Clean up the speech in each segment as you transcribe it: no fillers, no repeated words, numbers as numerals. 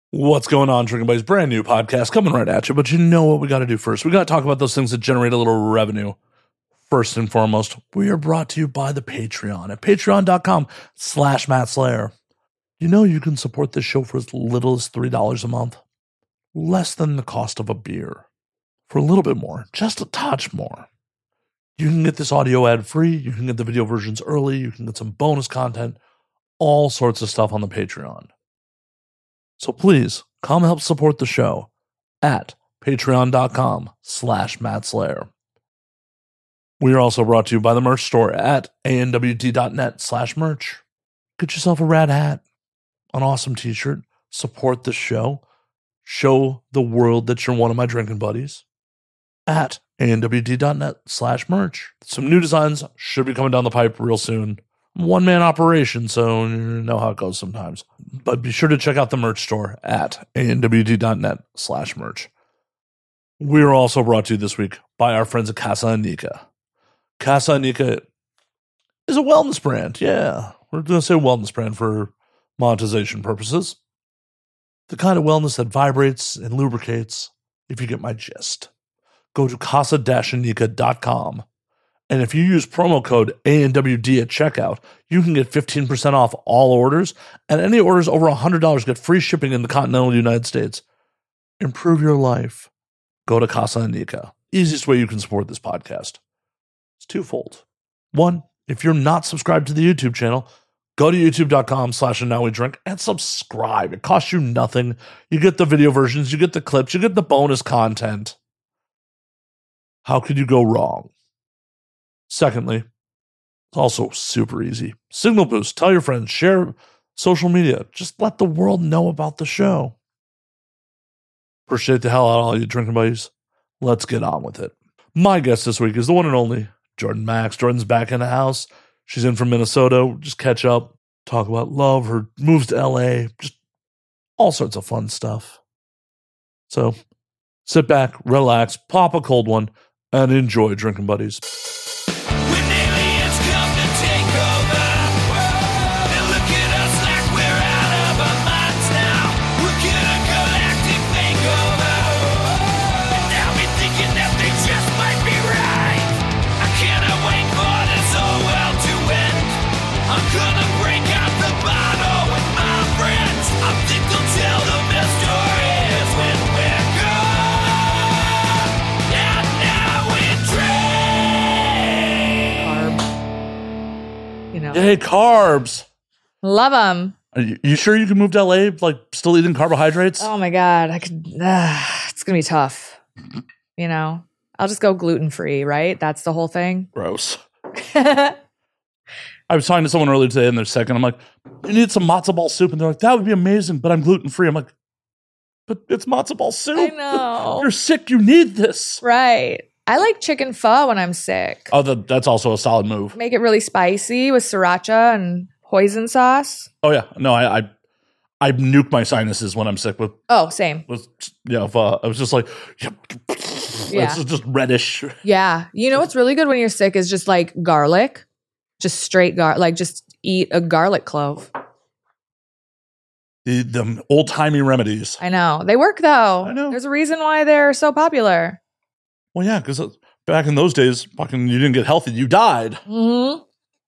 What's going on, Drinking Buddies? Brand new podcast coming right at you, but you know what we got to do first. We got to talk about those things that generate a little revenue. First and foremost, we are brought to you by the Patreon at patreon.com/Matt Slayer. You know you can support this show for as little as $3 a month. Less than the cost of a beer. For a little bit more, just a touch more. You can get this audio ad-free, you can get the video versions early, you can get some bonus content, all sorts of stuff on the Patreon. So please, come help support the show at patreon.com/Matt Slayer. We are also brought to you by the merch store at anwd.net/merch. Get yourself a rad hat, an awesome t-shirt, support the show, show the world that you're one of my drinking buddies at anwd.net/merch. Some new designs should be coming down the pipe real soon. One-man operation, so you know how it goes sometimes. But be sure to check out the merch store at anwd.net/merch. We are also brought to you this week by our friends at Casa Anica. Casa Anica is a wellness brand. Yeah, we're going to say wellness brand for monetization purposes. The kind of wellness that vibrates and lubricates, if you get my gist. Go to casa-anica.com. And if you use promo code ANWD at checkout, you can get 15% off all orders, and any orders over $100 get free shipping in the continental United States. Improve your life. Go to Casa Anica. Easiest way you can support this podcast. It's twofold. One, if you're not subscribed to the YouTube channel, go to youtube.com/andnowwedrink and subscribe. It costs you nothing. You get the video versions, you get the clips, you get the bonus content. How could you go wrong? Secondly, it's also super easy. Signal boost, tell your friends, share social media. Just let the world know about the show. Appreciate the hell out of all you drinking buddies. Let's get on with it. My guest this week is the one and only Jordan Max. Jordan's back in the house. She's in from Minnesota. Just catch up, talk about love, her moves to LA, just all sorts of fun stuff. So sit back, relax, pop a cold one, and enjoy Drinking Buddies. Hey, carbs. Love them. Are you sure you can move to LA, like still eating carbohydrates? Oh my God. I could, it's going to be tough. You know, I'll just go gluten-free, right? That's the whole thing. Gross. I was talking to someone earlier today and they're sick, and I'm like, you need some matzo ball soup. And they're like, that would be amazing, but I'm gluten-free. I'm like, but it's matzo ball soup. I know. You're sick. You need this. Right. I like chicken pho when I'm sick. Oh, that's also a solid move. Make it really spicy with sriracha and hoisin sauce. Oh yeah, no, I nuke my sinuses when I'm sick with. Oh, same. I was just like, yeah. It's just reddish. Yeah, you know what's really good when you're sick is just like garlic, just straight garlic. Like just eat a garlic clove. The old timey remedies. I know they work though. I know. There's a reason why they're so popular. Well, yeah, because back in those days, fucking, you didn't get healthy, you died. Mm-hmm.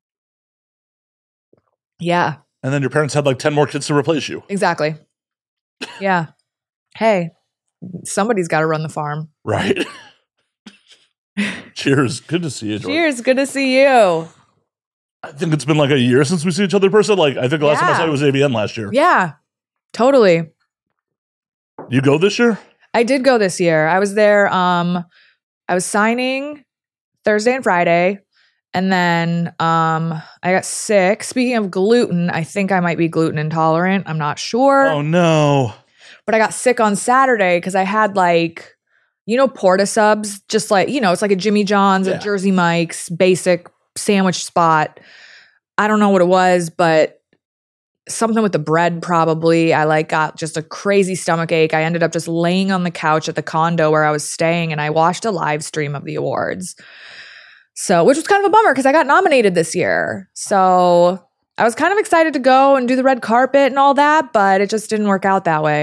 Yeah. And then your parents had like 10 more kids to replace you. Exactly. Yeah. Hey, somebody's got to run the farm. Right. Cheers. Good to see you, Jordan. Cheers. Good to see you. I think it's been like a year since we see each other in person. Like, I think the last time I saw you was AVN last year. Yeah, totally. You go this year? I did go this year. I was there. I was signing Thursday and Friday, and then I got sick. Speaking of gluten, I think I might be gluten intolerant. I'm not sure. Oh, no. But I got sick on Saturday because I had like, you know, Porta subs, just like, you know, it's like a Jimmy John's, a Jersey Mike's, basic sandwich spot. I don't know what it was, but something with the bread probably. I like got just a crazy stomach ache. I ended up just laying on the couch at the condo where I was staying, and I watched a live stream of the awards. So, which was kind of a bummer because I got nominated this year. So I was kind of excited to go and do the red carpet and all that, but it just didn't work out that way.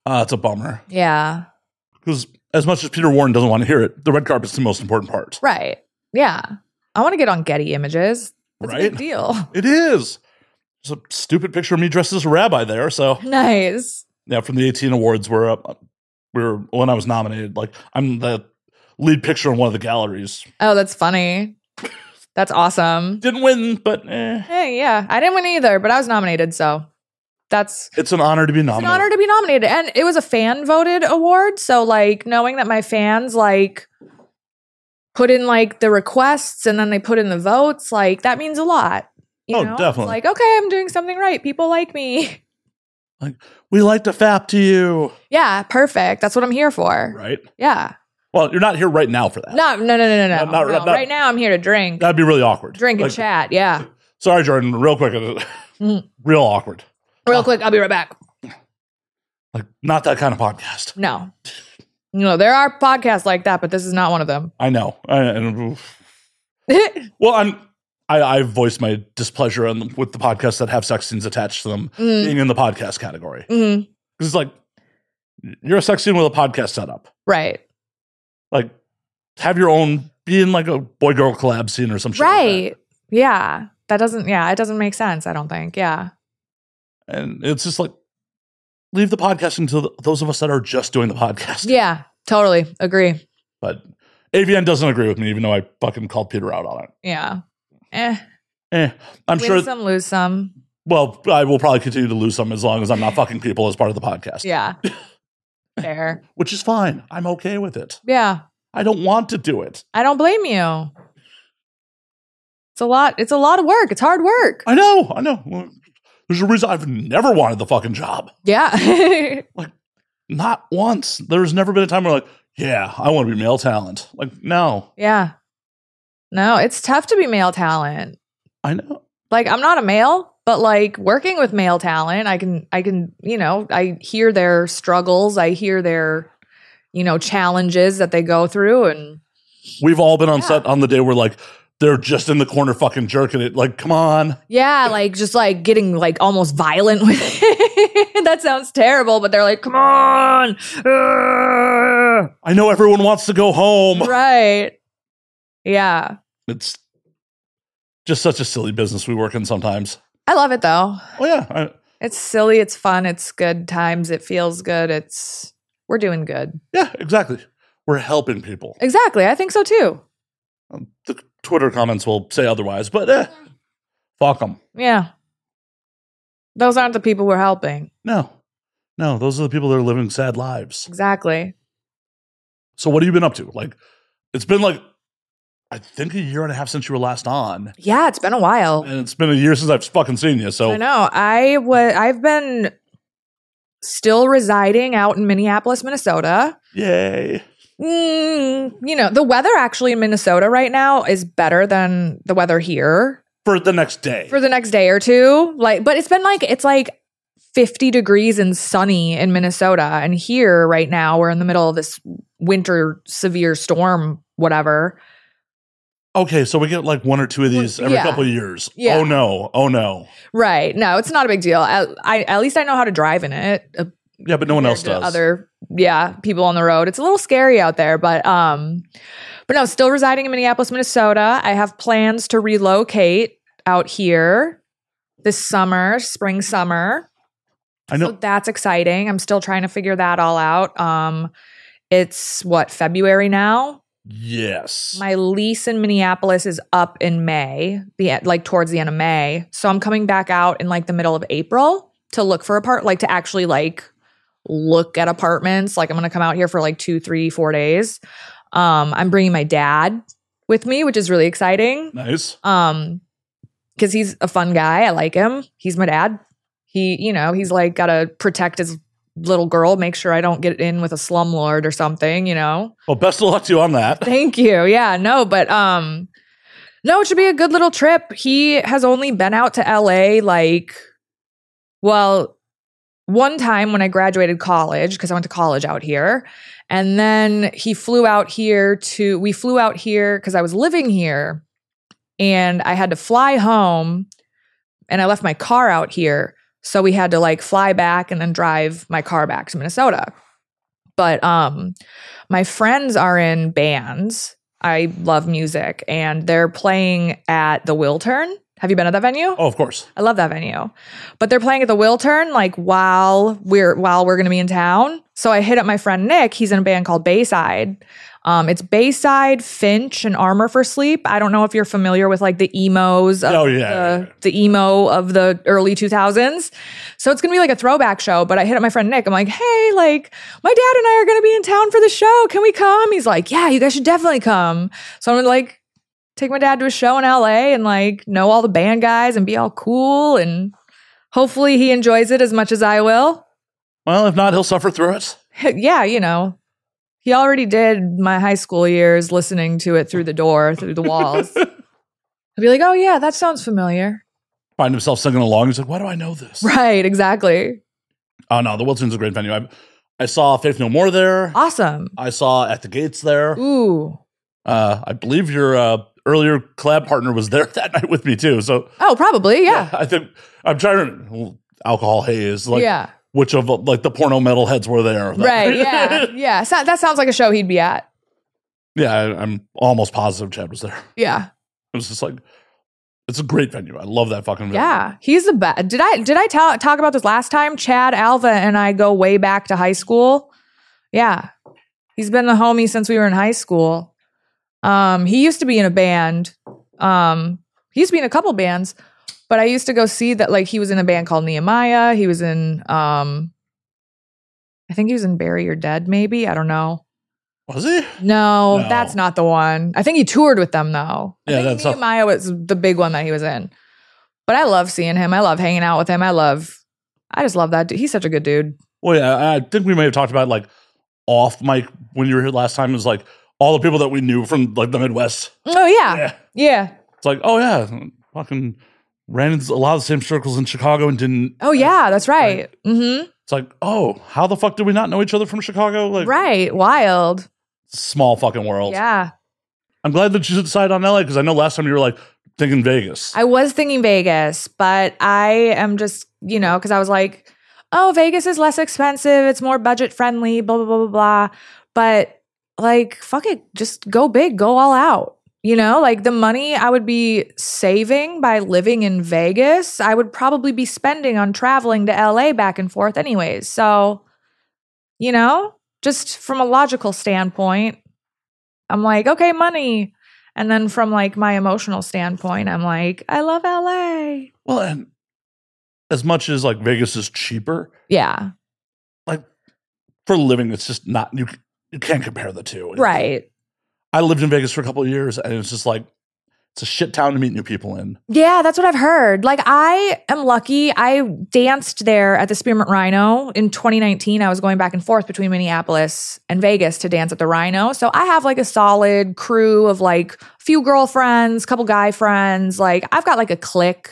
It's a bummer. Yeah. Because as much as Peter Warren doesn't want to hear it, the red carpet's the most important part. Right. Yeah. I want to get on Getty Images. That's Right? a big deal. It is. There's a stupid picture of me dressed as a rabbi there. So Nice. yeah, from the 18 awards where when I was nominated, like I'm the lead picture in one of the galleries. Oh, that's funny. That's awesome. Didn't win, but Hey, yeah. I didn't win either, but I was nominated, so it's an honor to be it's nominated. an honor to be nominated. And it was a fan voted award. So like knowing that my fans like put in like the requests and then they put in the votes, like that means a lot. You know? Definitely. It's like, okay, I'm doing something right. People like me. Like, we like to fap to you. Yeah, perfect. That's what I'm here for. Right? Yeah. Well, you're not here right now for that. No. Not- Right now I'm here to drink. That'd be really awkward. Drink and Like, chat. Yeah. Sorry, Jordan. Real quick. Real awkward. Real quick, I'll be right back. Like, not that kind of podcast. No. No, there are podcasts like that, but this is not one of them. I know. Well, I've voiced my displeasure with the podcasts that have sex scenes attached to them being in the podcast category. Because it's like, you're a sex scene with a podcast setup. Right. Like, have your own, be in like a boy-girl collab scene or some shit. Right. Like that. Yeah. It doesn't make sense, I don't think. Yeah. And it's just like, leave the podcasting to those of us that are just doing the podcast. Yeah, totally. Agree. But AVN doesn't agree with me, even though I fucking called Peter out on it. Yeah. I'm Win sure. some, lose some. Well, I will probably continue to lose some as long as I'm not fucking people as part of the podcast. Yeah. Fair. Which is fine. I'm okay with it. Yeah. I don't want to do it. I don't blame you. It's a lot of work. It's hard work. I know. There's a reason I've never wanted the fucking job. Yeah. Like, not once. There's never been a time where like, yeah, I want to be male talent. Like, no. Yeah. No, it's tough to be male talent. I know. Like, I'm not a male, but like working with male talent, I can, I hear their struggles. I hear their, challenges that they go through. And We've all been on set on the day where like, they're just in the corner fucking jerking it. Like, come on. yeah, like just like getting like almost violent with it. That sounds terrible, but they're like, come on. I know everyone wants to go home. Right. Yeah. It's just such a silly business we work in sometimes. I love it though. Oh, yeah. It's silly. It's fun. It's good times. It feels good. We're doing good. Yeah, exactly. We're helping people. Exactly. I think so too. The Twitter comments will say otherwise, but fuck them. Yeah. Those aren't the people we're helping. No, those are the people that are living sad lives. Exactly. So what have you been up to? Like, it's been like, I think a year and a half since you were last on. Yeah, it's been a while. And it's been a year since I've fucking seen you. So I know. I've been still residing out in Minneapolis, Minnesota. yay. The weather actually in Minnesota right now is better than the weather here For the next day. for the next day or two. But it's like 50 degrees and sunny in Minnesota. And here right now, we're in the middle of this winter severe storm, whatever. Okay, so we get like one or two of these every couple of years. Yeah. Oh no. Right. No, it's not a big deal. At least I know how to drive in it. Yeah, but no one else compared to does. Other people on the road. It's a little scary out there, but no, still residing in Minneapolis, Minnesota. I have plans to relocate out here this spring, summer. I know. So that's exciting. I'm still trying to figure that all out. It's February now? Yes. My lease in Minneapolis is up in May, towards the end of May. So I'm coming back out in like the middle of April to look for to actually look at apartments. Like I'm going to come out here for 2, 3, 4 days. I'm bringing my dad with me, which is really exciting. Nice. Because he's a fun guy. I like him. He's my dad. He's got to protect his little girl, make sure I don't get in with a slumlord or something, Well, best of luck to you on that. Thank you. Yeah, no, but no, it should be a good little trip. He has only been out to LA one time when I graduated college, because I went to college out here. And then we flew out here because I was living here and I had to fly home and I left my car out here. So we had to like fly back and then drive my car back to Minnesota. But my friends are in bands. I love music, and they're playing at the Wiltern. Have you been at that venue? Oh, of course. I love that venue. But they're playing at the Wiltern like while we're going to be in town. So I hit up my friend Nick. He's in a band called Bayside. It's Bayside, Finch, and Armor for Sleep. I don't know if you're familiar with like the emos of the emo of the early 2000s. So it's going to be like a throwback show. But I hit up my friend Nick. I'm like, hey, like my dad and I are going to be in town for the show. Can we come? He's like, yeah, you guys should definitely come. So I'm going to like take my dad to a show in LA and like know all the band guys and be all cool. And hopefully he enjoys it as much as I will. Well, if not, he'll suffer through it. Yeah, you know. He already did my high school years listening to it through the door, through the walls. He'll be like, oh, yeah, that sounds familiar. Find himself singing along. He's like, why do I know this? Right, exactly. Oh, no, the Wiltern's a great venue. I saw Faith No More there. Awesome. I saw At the Gates there. Ooh. I believe your earlier collab partner was there that night with me, too. So, oh, probably, yeah. I think I'm trying to Alcohol Haze. Like, yeah. Which of like the porno metalheads were there? Right, yeah. Yeah. So that sounds like a show he'd be at. Yeah, I'm almost positive Chad was there. Yeah. It was just like, it's a great venue. I love that fucking venue. Yeah, he's the best. Did I talk about this last time? Chad, Alva, and I go way back to high school. Yeah. He's been the homie since we were in high school. He used to be in a band. He used to be in a couple bands. But I used to go see that, like, he was in a band called Nehemiah. He was in, I think he was in Bury Your Dead, maybe. I don't know. Was he? No, that's not the one. I think he toured with them, though. Yeah, I think Nehemiah was the big one that he was in. But I love seeing him. I love hanging out with him. I just love that dude. He's such a good dude. Well, yeah, I think we may have talked about, like, off mic when you were here last time. It was, like, all the people that we knew from, like, the Midwest. Oh, yeah. Yeah. It's like, oh, yeah, fucking ran into a lot of the same circles in Chicago and didn't. Oh, yeah, that's right. Mm-hmm. It's like, oh, how the fuck did we not know each other from Chicago? Like, right. Wild. Small fucking world. Yeah. I'm glad that you decided on LA because I know last time you were like thinking Vegas. I was thinking Vegas, but I am just, because I was like, oh, Vegas is less expensive. It's more budget friendly, blah, blah, blah, blah, blah. But like, fuck it. Just go big, go all out. Like the money I would be saving by living in Vegas, I would probably be spending on traveling to LA back and forth anyways. So, just from a logical standpoint, I'm like, okay, money. And then from like my emotional standpoint, I'm like, I love LA. Well, and as much as like Vegas is cheaper. Yeah. Like for living, it's just not, you can't compare the two. Right. I lived in Vegas for a couple of years and it's just like, it's a shit town to meet new people in. Yeah, that's what I've heard. Like, I am lucky. I danced there at the Spearmint Rhino in 2019. I was going back and forth between Minneapolis and Vegas to dance at the Rhino. So I have like a solid crew of like a few girlfriends, couple guy friends. Like, I've got like a clique.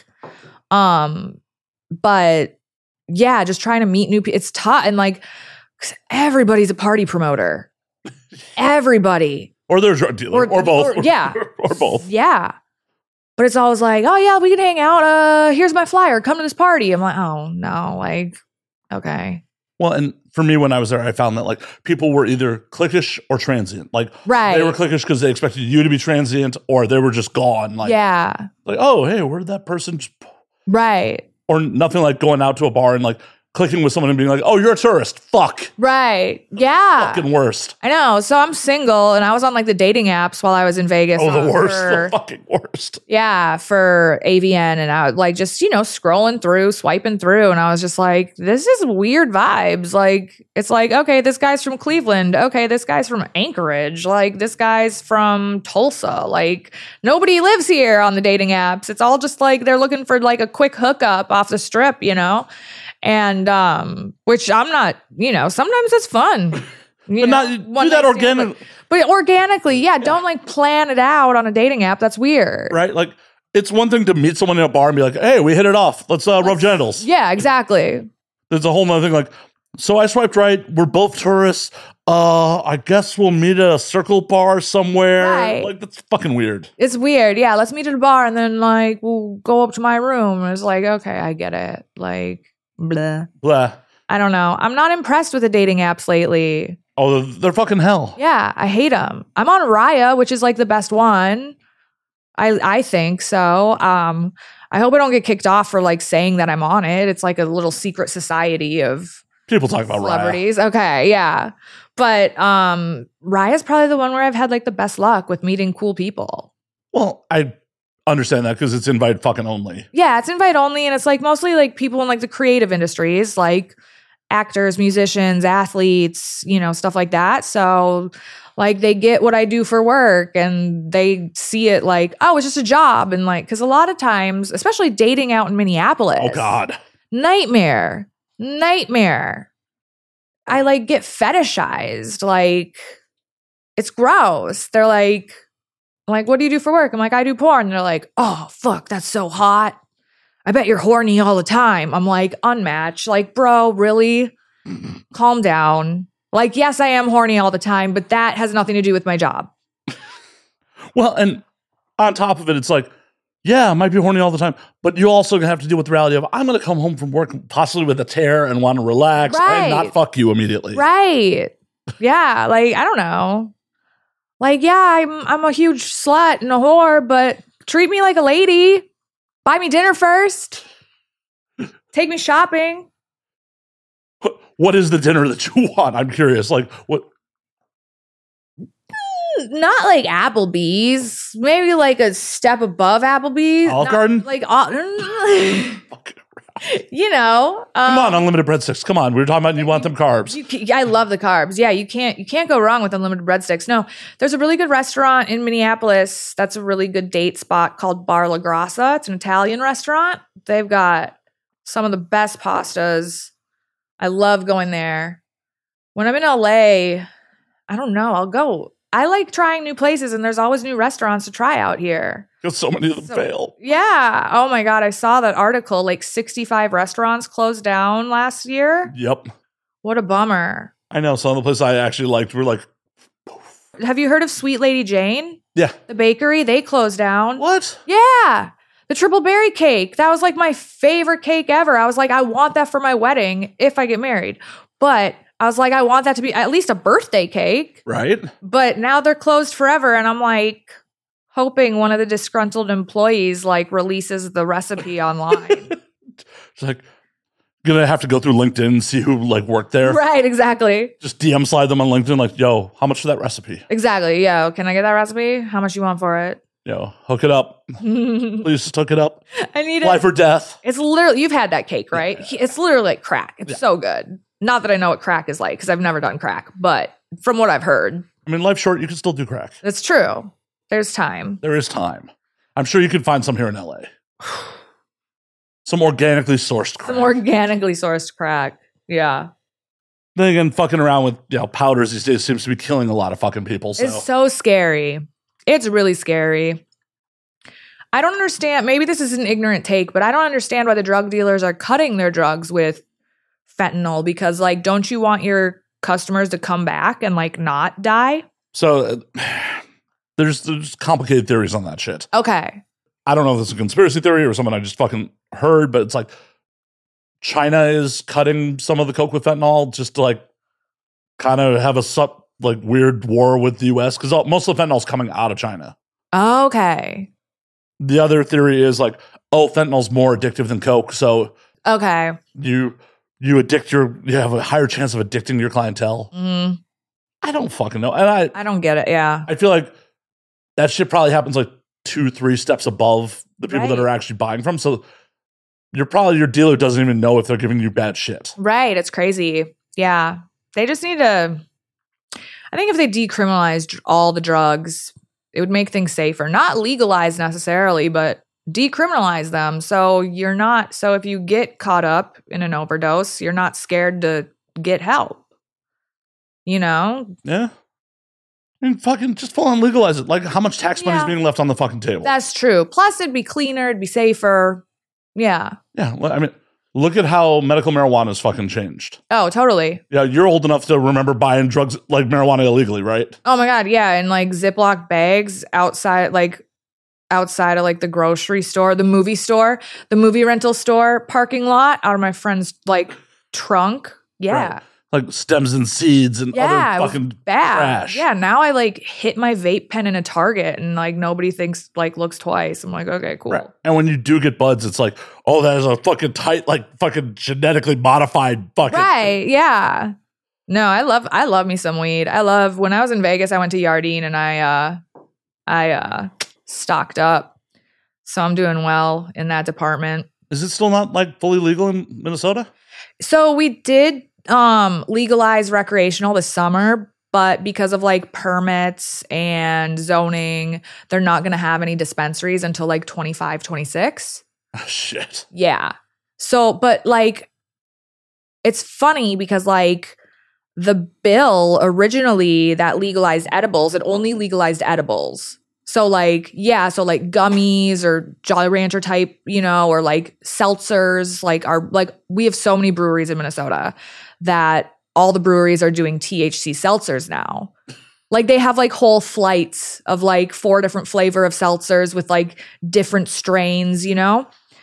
But yeah, just trying to meet new people. It's tough. And like, everybody's a party promoter. Everybody. Or they're a drug dealer, or both. Yeah. Or both. Yeah. But it's always like, oh, yeah, we can hang out. Here's my flyer. Come to this party. I'm like, oh, no. Like, okay. Well, and for me, when I was there, I found that like people were either cliquish or transient. Like, right. They were cliquish because they expected you to be transient, or they were just gone. Like, yeah. Like, oh, hey, where did that person just... Right. Or nothing like going out to a bar and like clicking with someone and being like, oh, you're a tourist. Fuck. Right. Yeah. Fucking worst. I know. So I'm single and I was on like the dating apps while I was in Vegas. Oh, the worst. The fucking worst. Yeah. For AVN. And I was like just, scrolling through, swiping through. And I was just like, this is weird vibes. Like, it's like, okay, this guy's from Cleveland. Okay, this guy's from Anchorage. Like, this guy's from Tulsa. Like, nobody lives here on the dating apps. It's all just like they're looking for like a quick hookup off the strip, And which I'm not, sometimes it's fun. But not do that organically. But organically, yeah, don't like plan it out on a dating app. That's weird. Right? Like it's one thing to meet someone in a bar and be like, hey, we hit it off. Let's rub genitals. Yeah, exactly. There's a whole nother thing like, so I swiped right. We're both tourists. I guess we'll meet at a circle bar somewhere. Right. Like that's fucking weird. It's weird. Yeah, let's meet at a bar and then like we'll go up to my room. And it's like, okay, I get it. Like Blah. Blah. I don't know. I'm not impressed with the dating apps lately. Oh, they're fucking hell. Yeah, I hate them. I'm on Raya, which is like the best one. I think so. I hope I don't get kicked off for like saying that I'm on it. It's like a little secret society of people talk about celebrities. Raya. Okay, yeah. But Raya's probably the one where I've had like the best luck with meeting cool people. Well, I understand that because it's invite fucking only. Yeah, it's invite only, and it's like mostly like people in like the creative industries, like actors, musicians, athletes, you know, stuff like that. So like they get what I do for work and they see it like, oh, it's just a job. And like, because a lot of times, especially dating out in Minneapolis. Oh, God. Nightmare. I like get fetishized. Like, it's gross. They're like, what do you do for work? I'm like, I do porn. And they're like, oh, fuck, that's so hot. I bet you're horny all the time. I'm like, unmatched. Like, bro, really? Calm down. Like, yes, I am horny all the time, but that has nothing to do with my job. Well, and on top of it, it's like, yeah, I might be horny all the time, but you also have to deal with the reality of I'm going to come home from work possibly with a tear and want to relax and not fuck you immediately. Right. Yeah. Like, I don't know. Like, yeah, I'm a huge slut and a whore, but treat me like a lady. Buy me dinner first. Take me shopping. What is the dinner that you want? I'm curious. Like, what? Not like Applebee's. Maybe like a step above Applebee's. Olive Garden? Like, you know. Come on, unlimited breadsticks. Come on. We were talking about you want them carbs. I love the carbs. Yeah, you can't go wrong with unlimited breadsticks. No, there's a really good restaurant in Minneapolis that's a really good date spot called Bar La Grassa. It's an Italian restaurant. They've got some of the best pastas. I love going there. When I'm in LA, I don't know. I'll go. I like trying new places, and there's always new restaurants to try out here. Because so many of them fail. Yeah. Oh my God. I saw that article. Like 65 restaurants closed down last year. Yep. What a bummer. I know. Some of the places I actually liked were like, have you heard of Sweet Lady Jane? Yeah. The bakery, they closed down. What? Yeah. The triple berry cake. That was like my favorite cake ever. I was like, I want that for my wedding if I get married. But I was like, I want that to be at least a birthday cake. Right. But now they're closed forever. And I'm like hoping one of the disgruntled employees like releases the recipe online. It's like, gonna have to go through LinkedIn and see who like worked there. Right, exactly. Just DM slide them on LinkedIn like, yo, how much for that recipe? Exactly. Yo, can I get that recipe? How much you want for it? Yo, hook it up. Please just hook it up. I need Life or death. It's literally, you've had that cake, right? Yeah. It's literally like crack. It's so good. Not that I know what crack is like because I've never done crack, but from what I've heard. I mean, life's short. You can still do crack. That's true. There's time. There is time. I'm sure you can find some here in LA. Some organically sourced crack. Some organically sourced crack. Yeah. Then again, fucking around with powders these days seems to be killing a lot of fucking people. So. It's so scary. It's really scary. I don't understand. Maybe this is an ignorant take, but I don't understand why the drug dealers are cutting their drugs with fentanyl because, like, don't you want your customers to come back and, like, not die? So there's complicated theories on that shit. Okay. I don't know if it's a conspiracy theory or something I just fucking heard, but it's like China is cutting some of the coke with fentanyl just to, like, kind of have a weird war with the U.S. because most of the fentanyl is coming out of China. Okay. The other theory is like, fentanyl's more addictive than coke, so okay, you have a higher chance of addicting your clientele. Mm. I don't fucking know, and I don't get it. Yeah, I feel like that shit probably happens like 2-3 steps above the people that are actually buying from. So your dealer doesn't even know if they're giving you bad shit. Right? It's crazy. Yeah, they just need to. I think if they decriminalized all the drugs, it would make things safer. Not legalize necessarily, but decriminalize them. So if you get caught up in an overdose, you're not scared to get help. You know? Yeah. I mean, fucking just full on legalize it. Like, how much tax money is being left on the fucking table? That's true. Plus, it'd be cleaner. It'd be safer. Yeah. Yeah. I mean, look at how medical marijuana has fucking changed. Oh, totally. Yeah, you're old enough to remember buying drugs like marijuana illegally, right? Oh my God, yeah. In like Ziploc bags outside, like outside of like the grocery store, the movie rental store parking lot out of my friend's like trunk. Yeah. Right. Like stems and seeds and other fucking trash. Yeah, now I like hit my vape pen in a Target and like nobody thinks like looks twice. I'm like, okay, cool. Right. And when you do get buds, it's like, oh, that is a fucking tight, like fucking genetically modified fucking. Right, yeah. No, I love me some weed. When I was in Vegas, I went to Yardine and I stocked up. So I'm doing well in that department. Is it still not like fully legal in Minnesota? So we did legalize recreational this summer, but because of like permits and zoning, they're not going to have any dispensaries until like 25, 26. Oh, shit. Yeah. So, but like, it's funny because like the bill originally that legalized edibles, it only legalized edibles. So like, yeah, so like gummies or Jolly Rancher type, you know, or like seltzers, we have so many breweries in Minnesota that all the breweries are doing THC seltzers now. Like they have like whole flights of like 4 different flavor of seltzers with like different strains, you know?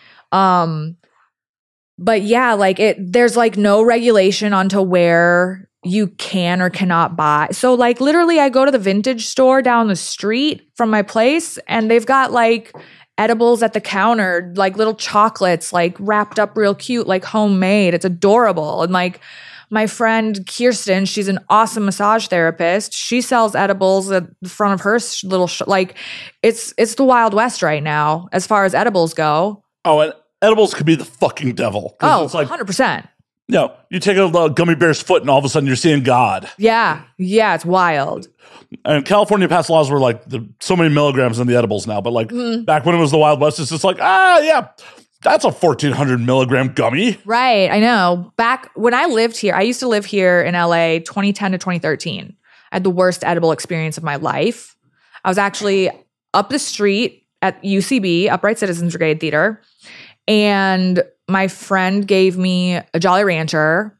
But yeah, like there's like no regulation onto where you can or cannot buy. So like literally I go to the vintage store down the street from my place and they've got like edibles at the counter, like little chocolates, like wrapped up real cute, like homemade. It's adorable. And like my friend Kirsten, she's an awesome massage therapist. She sells edibles at the front of her little, like it's the Wild West right now as far as edibles go. Oh, and edibles could be the fucking devil. Oh, it's like 100%. No, you take a gummy bear's foot and all of a sudden you're seeing God. Yeah. Yeah, it's wild. And California passed laws where like so many milligrams in the edibles now, but like back when it was the Wild West, it's just like, yeah, that's a 1,400 milligram gummy. Right, I know. Back when I lived here, I used to live here in LA 2010 to 2013. I had the worst edible experience of my life. I was actually up the street at UCB, Upright Citizens Brigade Theater, and my friend gave me a Jolly Rancher.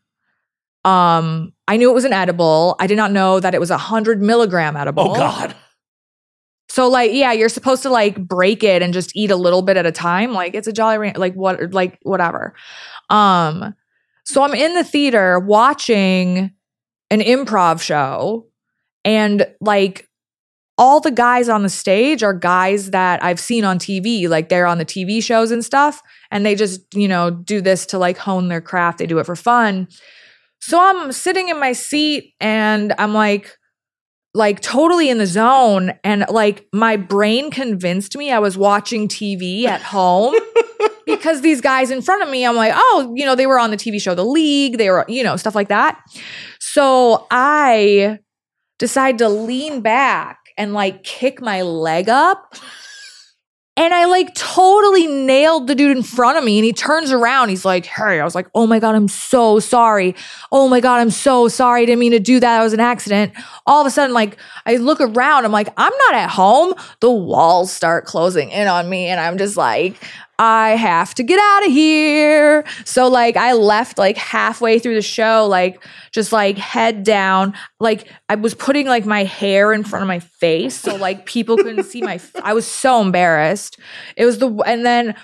I knew it was an edible. I did not know that it was 100 milligram edible. Oh God. So like, yeah, you're supposed to like break it and just eat a little bit at a time. Like it's a Jolly Rancher, like whatever. So I'm in the theater watching an improv show and like all the guys on the stage are guys that I've seen on TV. Like they're on the TV shows and stuff. And they just, you know, do this to like hone their craft. They do it for fun. So I'm sitting in my seat and I'm like totally in the zone. And like my brain convinced me I was watching TV at home because these guys in front of me, I'm like, oh, you know, they were on the TV show The League. They were, you know, stuff like that. So I decide to lean back and like kick my leg up. And I like totally nailed the dude in front of me and he turns around. He's like, hey, I was like, oh my God, I'm so sorry. Oh my God, I'm so sorry. I didn't mean to do that. It was an accident. All of a sudden, like I look around, I'm like, I'm not at home. The walls start closing in on me. And I'm just like, I have to get out of here. So like I left like halfway through the show, like just like head down. Like I was putting like my hair in front of my face. So like people couldn't see I was so embarrassed. And then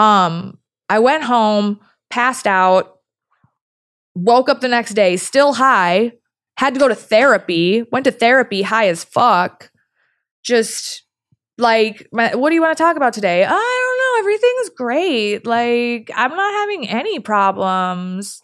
I went home, passed out, woke up the next day, still high, had to go to therapy, went to therapy high as fuck. Just like, what do you want to talk about today? I don't know. Everything's great. Like, I'm not having any problems.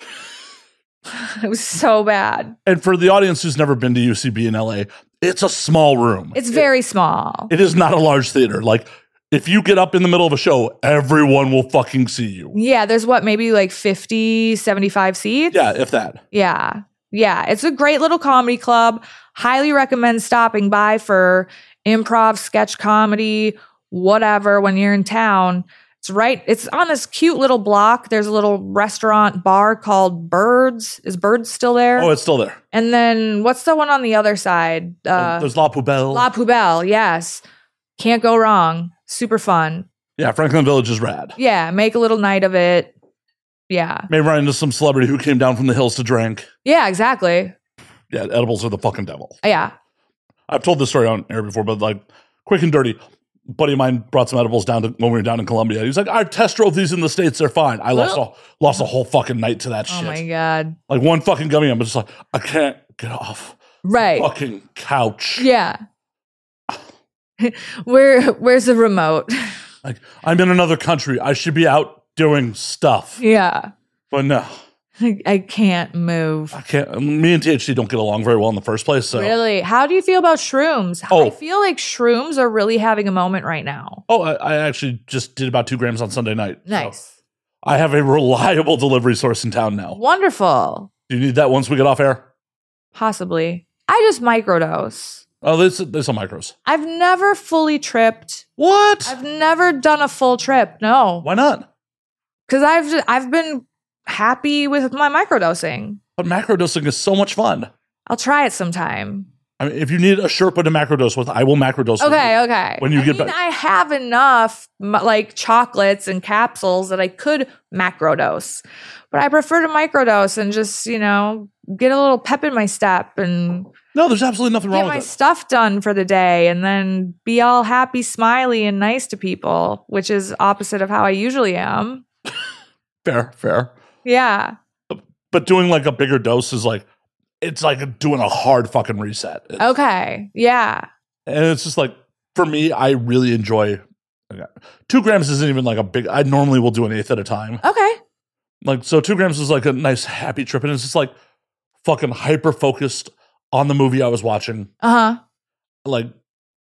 It was so bad. And for the audience who's never been to UCB in LA, it's a small room. It's very small. It is not a large theater. Like, if you get up in the middle of a show, everyone will fucking see you. Yeah, there's maybe like 50, 75 seats? Yeah, if that. Yeah. Yeah, it's a great little comedy club. Highly recommend stopping by for improv, sketch comedy, whatever, when you're in town. It's on this cute little block. There's a little restaurant bar called Birds. Is Birds still there? Oh, it's still there. And then what's the one on the other side? There's La Poubelle. La Poubelle, yes. Can't go wrong. Super fun. Yeah, Franklin Village is rad. Yeah, make a little night of it. Yeah. Maybe run into some celebrity who came down from the hills to drink. Yeah, exactly. Yeah, edibles are the fucking devil. Yeah. I've told this story on air before, but like quick and dirty. buddy of mine brought some edibles down when we were down in Colombia. He was like, I test drove these in the States. They're fine. I lost a whole fucking night to that shit. Oh my God. Like one fucking gummy, I'm just like, I can't get off Right. the fucking couch. Yeah. Where's the remote? Like, I'm in another country. I should be out doing stuff. Yeah. But no. I can't move. I can't. Me and THC don't get along very well in the first place. So. Really? How do you feel about shrooms? I feel like shrooms are really having a moment right now. Oh, I actually just did about 2 grams on Sunday night. Nice. So I have a reliable delivery source in town now. Wonderful. Do you need that once we get off air? Possibly. I just microdose. Oh, there's some micros. I've never fully tripped. What? I've never done a full trip. No. Why not? Because I've been happy with my microdosing. But macrodosing is so much fun. I'll try it sometime. I mean, if you need a Sherpa to macrodose with, I will macrodose with you. Okay. When you get back. I have enough like chocolates and capsules that I could macrodose. But I prefer to microdose and just, get a little pep in my step and no, there's absolutely nothing wrong get with my it. stuff done for the day and then be all happy, smiley, and nice to people, which is opposite of how I usually am. Fair. Yeah. But doing like a bigger dose is like, it's like doing a hard fucking reset. Okay. Yeah. And it's just like, for me, I really enjoy, 2 grams isn't even like a big, I normally will do an eighth at a time. Okay. Like, so 2 grams is like a nice happy trip. And it's just like fucking hyper focused on the movie I was watching. Uh-huh. Like,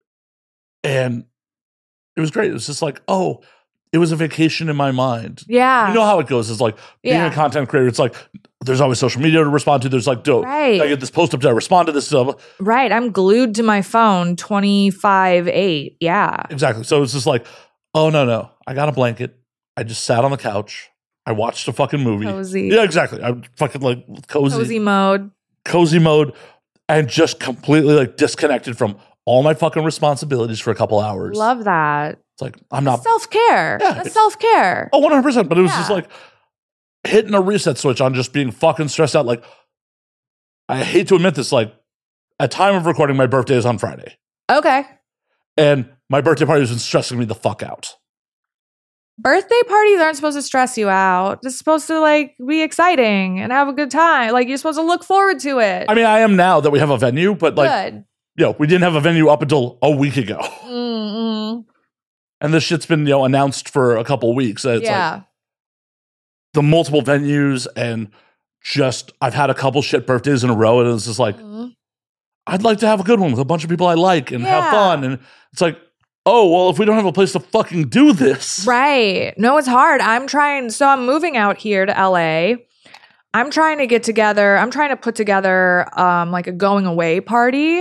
and it was great. It was just like, oh, it was a vacation in my mind. Yeah. You know how it goes. It's like being a content creator. It's like there's always social media to respond to. There's like, right. I get this post up. Did I respond to this stuff? Right. I'm glued to my phone 24/8. Yeah. Exactly. So it's just like, oh, no. I got a blanket. I just sat on the couch. I watched a fucking movie. Cozy. Yeah, exactly. I'm fucking like cozy mode. Cozy mode. And just completely like disconnected from all my fucking responsibilities for a couple hours. Love that. It's like, I'm not. Self-care. Yeah, That's self-care. Oh, 100%. But it was just like hitting a reset switch on just being fucking stressed out. Like, I hate to admit this, like, at time of recording, my birthday is on Friday. Okay. And my birthday party has been stressing me the fuck out. Birthday parties aren't supposed to stress you out. It's supposed to like be exciting and have a good time. Like you're supposed to look forward to it. I mean, I am now that we have a venue, but like, good. We didn't have a venue up until a week ago. Mm-mm. And this shit's been, announced for a couple weeks. It's like the multiple venues and just, I've had a couple shit birthdays in a row. And it's just like, I'd like to have a good one with a bunch of people I like and have fun. And it's like, oh, well, if we don't have a place to fucking do this. Right. No, it's hard. I'm moving out here to LA. I'm trying to get together. I'm trying to put together like a going away party.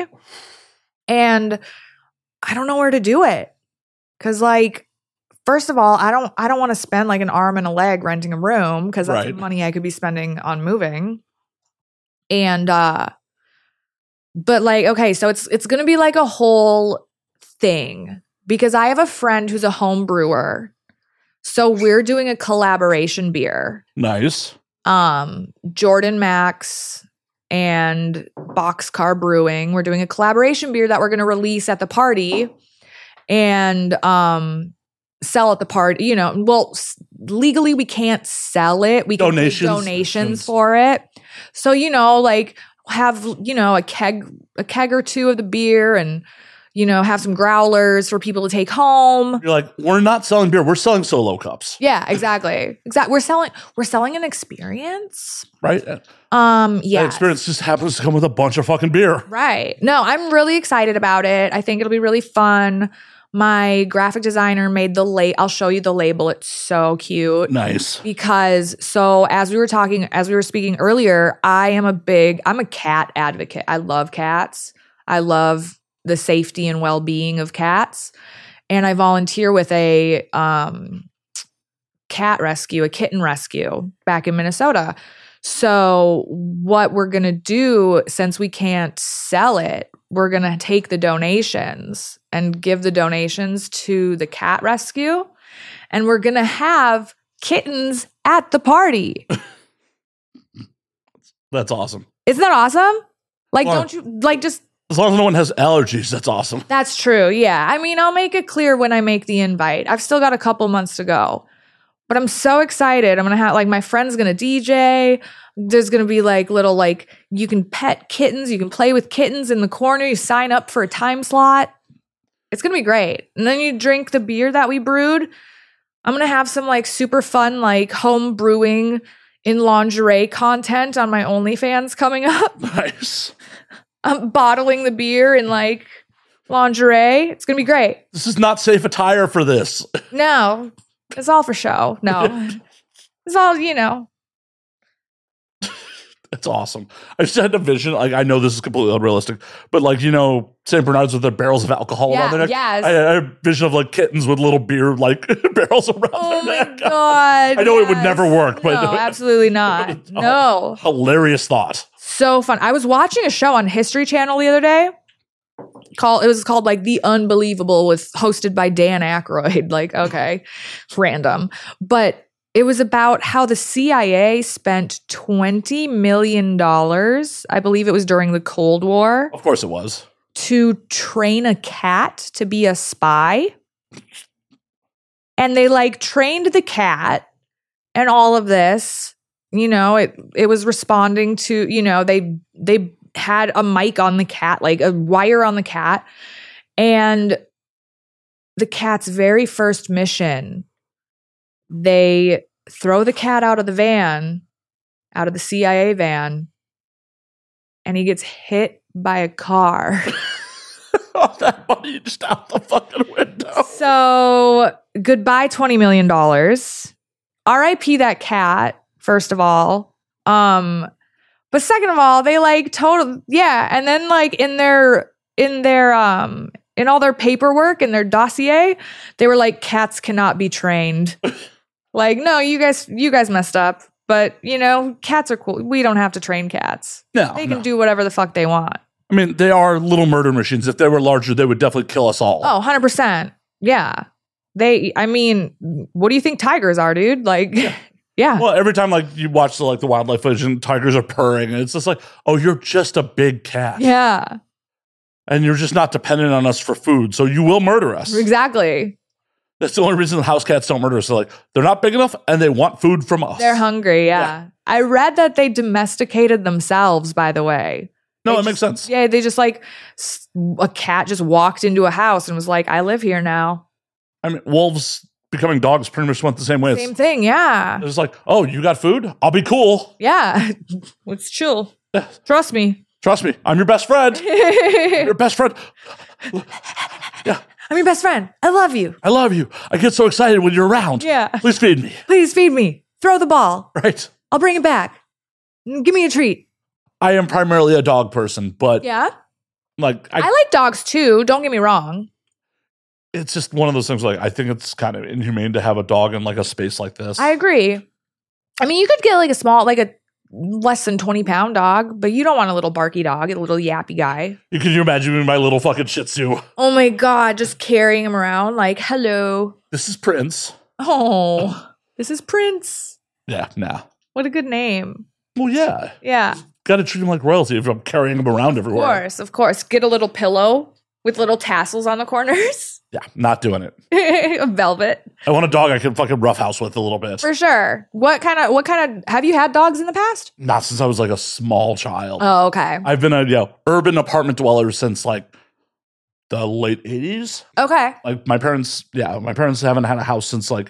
And I don't know where to do it. Cause like, first of all, I don't want to spend like an arm and a leg renting a room because that's money I could be spending on moving. And but like, okay, so it's gonna be like a whole thing. Because I have a friend who's a home brewer. So we're doing a collaboration beer. Nice. Jordan Max and Boxcar Brewing. We're doing a collaboration beer that we're going to release at the party and sell at the party. Well, legally we can't sell it. We can take donations for it. So, like have, a keg or two of the beer and have some growlers for people to take home. You're like, we're not selling beer. We're selling solo cups. Yeah, exactly. We're selling an experience. Right? Yeah. That experience just happens to come with a bunch of fucking beer. Right. No, I'm really excited about it. I think it'll be really fun. My graphic designer made I'll show you the label. It's so cute. Nice. Because as we were speaking earlier, I'm a cat advocate. I love cats. I love the safety and well-being of cats. And I volunteer with a kitten rescue back in Minnesota. So what we're going to do, since we can't sell it, we're going to take the donations and give the donations to the cat rescue. And we're going to have kittens at the party. That's awesome. Isn't that awesome? Like, don't you like just As long as no one has allergies, that's awesome. That's true. Yeah. I mean, I'll make it clear when I make the invite. I've still got a couple months to go. But I'm so excited. I'm going to have, like, my friend's going to DJ. There's going to be, like, little, like, you can pet kittens. You can play with kittens in the corner. You sign up for a time slot. It's going to be great. And then you drink the beer that we brewed. I'm going to have some, like, super fun, like, home brewing in lingerie content on my OnlyFans coming up. Nice. I'm bottling the beer in, like, lingerie. It's going to be great. This is not safe attire for this. No. It's all for show. No. It's all, you know. It's awesome. I just had a vision. Like, I know this is completely unrealistic, but, like, you know, St. Bernards with their barrels of alcohol around their neck. Yes. I had a vision of, like, kittens with little beer, like, barrels around their neck. Oh my God. I know it would never work, but no, absolutely not. No. Hilarious thought. So fun. I was watching a show on History Channel the other day. It was called, like, The Unbelievable, hosted by Dan Aykroyd. Like, okay, random. But it was about how the CIA spent $20 million, I believe it was during the Cold War. Of course it was. To train a cat to be a spy. And they, like, trained the cat and all of this. You know, it was responding to, you know, they had a mic on the cat, like a wire on the cat. And the cat's very first mission, they throw the cat out of the van, out of the CIA van, and he gets hit by a car. Oh, that money just out the fucking window. So goodbye, $20 million. RIP that cat, first of all. But second of all, they, like, and then, like, in all their paperwork and their dossier, they were like, cats cannot be trained. Like, no, you guys messed up. But, you know, cats are cool. We don't have to train cats. No, they can do whatever the fuck they want. I mean, they are little murder machines. If they were larger, they would definitely kill us all. Oh, 100%. Yeah. I mean, what do you think tigers are, dude? Like, yeah. Well, every time, like, you watch the wildlife footage and tigers are purring, and it's just like, oh, you're just a big cat. Yeah. And you're just not dependent on us for food, so you will murder us. Exactly. That's the only reason the house cats don't murder us. They're not big enough, and they want food from us. They're hungry, yeah. I read that they domesticated themselves, by the way. No, that makes sense. Yeah, they just, like, a cat just walked into a house and was like, I live here now. I mean, wolves becoming dogs pretty much went the same way. Same thing, yeah. It's like, oh, you got food? I'll be cool. Yeah. Let's chill. Yeah. Trust me. Trust me. I'm your best friend. Your best friend. Yeah. I'm your best friend. I love you. I love you. I get so excited when you're around. Yeah. Please feed me. Please feed me. Throw the ball. Right. I'll bring it back. Give me a treat. I am primarily a dog person, but yeah, like I like dogs too. Don't get me wrong. It's just one of those things. Like, I think it's kind of inhumane to have a dog in, like, a space like this. I agree. I mean, you could get, like, a small, like, a less than 20-pound dog, but you don't want a little barky dog, a little yappy guy. Can you imagine me, my little fucking Shih Tzu? Oh my God, just carrying him around like, hello. This is Prince. Oh, this is Prince. Yeah, nah. What a good name. Well, yeah. Yeah. Got to treat him like royalty if I'm carrying him around everywhere. Of course. Get a little pillow with little tassels on the corners. Yeah, not doing it. A velvet. I want a dog I can fucking roughhouse with a little bit. For sure. What kind of, have you had dogs in the past? Not since I was, like, a small child. Oh, okay. I've been a urban apartment dweller since, like, the late 80s. Okay. Like, my parents haven't had a house since, like,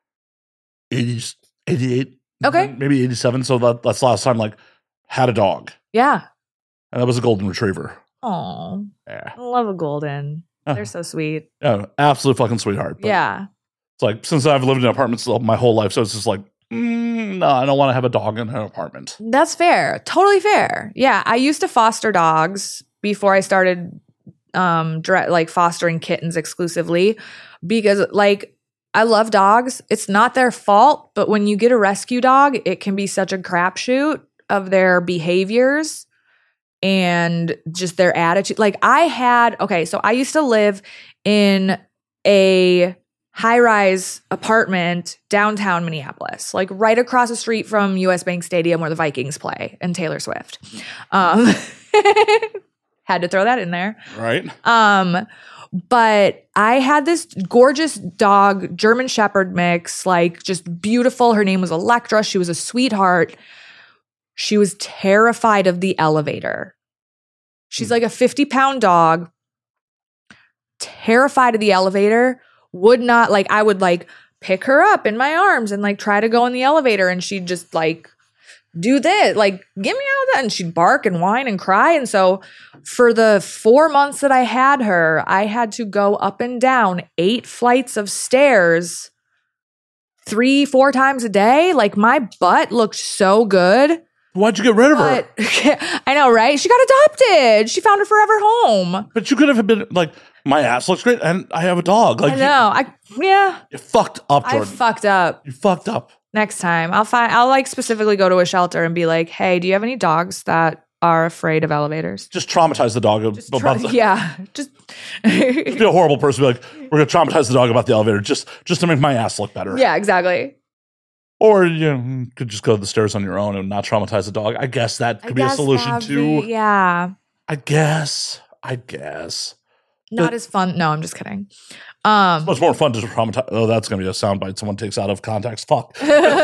80s, 88. Okay. Maybe 87. So that's the last time, like, had a dog. Yeah. And that was a golden retriever. Oh, Yeah. I love a golden. They're so sweet. Oh, absolute fucking sweetheart. But yeah. It's like, since I've lived in apartments my whole life, so it's just like, no, I don't want to have a dog in an apartment. That's fair. Totally fair. Yeah. I used to foster dogs before I started fostering kittens exclusively because, like, I love dogs. It's not their fault, but when you get a rescue dog, it can be such a crapshoot of their behaviors and just their attitude. Like, so I used to live in a high-rise apartment downtown Minneapolis, like right across the street from US Bank Stadium where the Vikings play and Taylor Swift. Had to throw that in there. Right. But I had this gorgeous dog, German Shepherd mix, like just beautiful. Her name was Electra. She was a sweetheart. She was terrified of the elevator. She's like a 50-pound dog, terrified of the elevator, would not, like, I would like pick her up in my arms and like try to go in the elevator, and she'd just like do this, like, get me out of that. And she'd bark and whine and cry. And so for the 4 months that I had her, I had to go up and down 8 flights of stairs 3-4 times a day. Like, my butt looked so good. Why'd you get rid of her? I know, right? She got adopted. She found her forever home. But you could have been like, my ass looks great and I have a dog. Like, I know. You fucked up, Jordan. I fucked up. You fucked up. Next time, I'll like specifically go to a shelter and be like, hey, do you have any dogs that are afraid of elevators? Just traumatize the dog. Just be a horrible person. Be like, we're going to traumatize the dog about the elevator just to make my ass look better. Yeah, exactly. Or you could just go to the stairs on your own and not traumatize the dog. I guess that could be a solution too. Yeah. I guess. Not as fun. No, I'm just kidding. It's much more fun to traumatize. Oh, that's going to be a soundbite someone takes out of context. Fuck.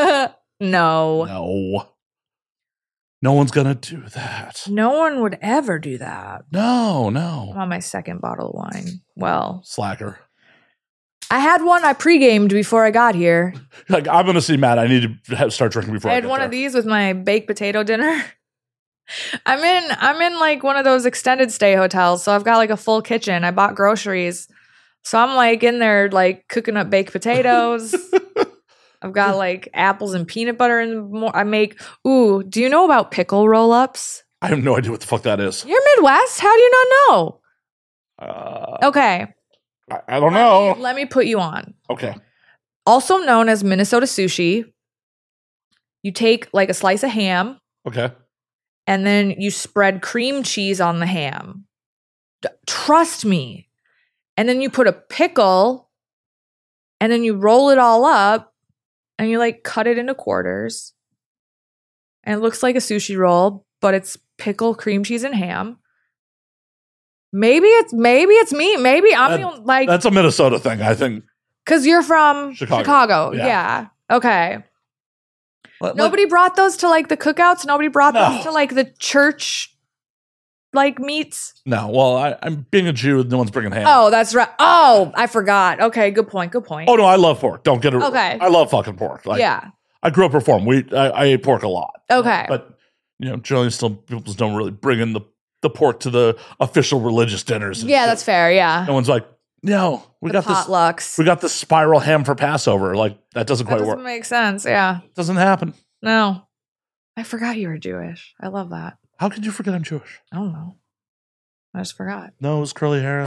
No. No one's going to do that. No one would ever do that. No. I'm on my second bottle of wine. Well. Slacker. I had one I pre-gamed before I got here. Like, I'm going to see Matt. I need to start drinking before I had get one there. of these with my baked potato dinner. I'm in like one of those extended stay hotels, so I've got like a full kitchen. I bought groceries. So I'm like in there like cooking up baked potatoes. I've got like apples and peanut butter do you know about pickle roll-ups? I have no idea what the fuck that is. You're Midwest? How do you not know? Okay. I don't know. Let me put you on. Okay. Also known as Minnesota sushi. You take like a slice of ham. Okay. And then you spread cream cheese on the ham. Trust me. And then you put a pickle and then you roll it all up and you like cut it into quarters. And it looks like a sushi roll, but it's pickle, cream cheese, and ham. Maybe it's me. Maybe I'm like that's a Minnesota thing, I think. Because you're from Chicago. Yeah. Yeah. Okay. Nobody brought those to like the cookouts. Nobody brought those to like the church like meats. No. Well, I'm being a Jew. No one's bringing ham. Oh, that's right. Oh, I forgot. Okay. Good point. Oh no, I love pork. Don't get it. Okay. I love fucking pork. Like, yeah. I grew up Reform. I ate pork a lot. Okay. But generally still people don't really bring in the pork to the official religious dinners. Yeah, that's fair. Yeah. No one's like, no, we got potlucks. We got this spiral ham for Passover. Like, that doesn't quite work. Doesn't make sense. Yeah. Doesn't happen. No. I forgot you were Jewish. I love that. How could you forget I'm Jewish? I don't know. I just forgot. Nose, curly hair.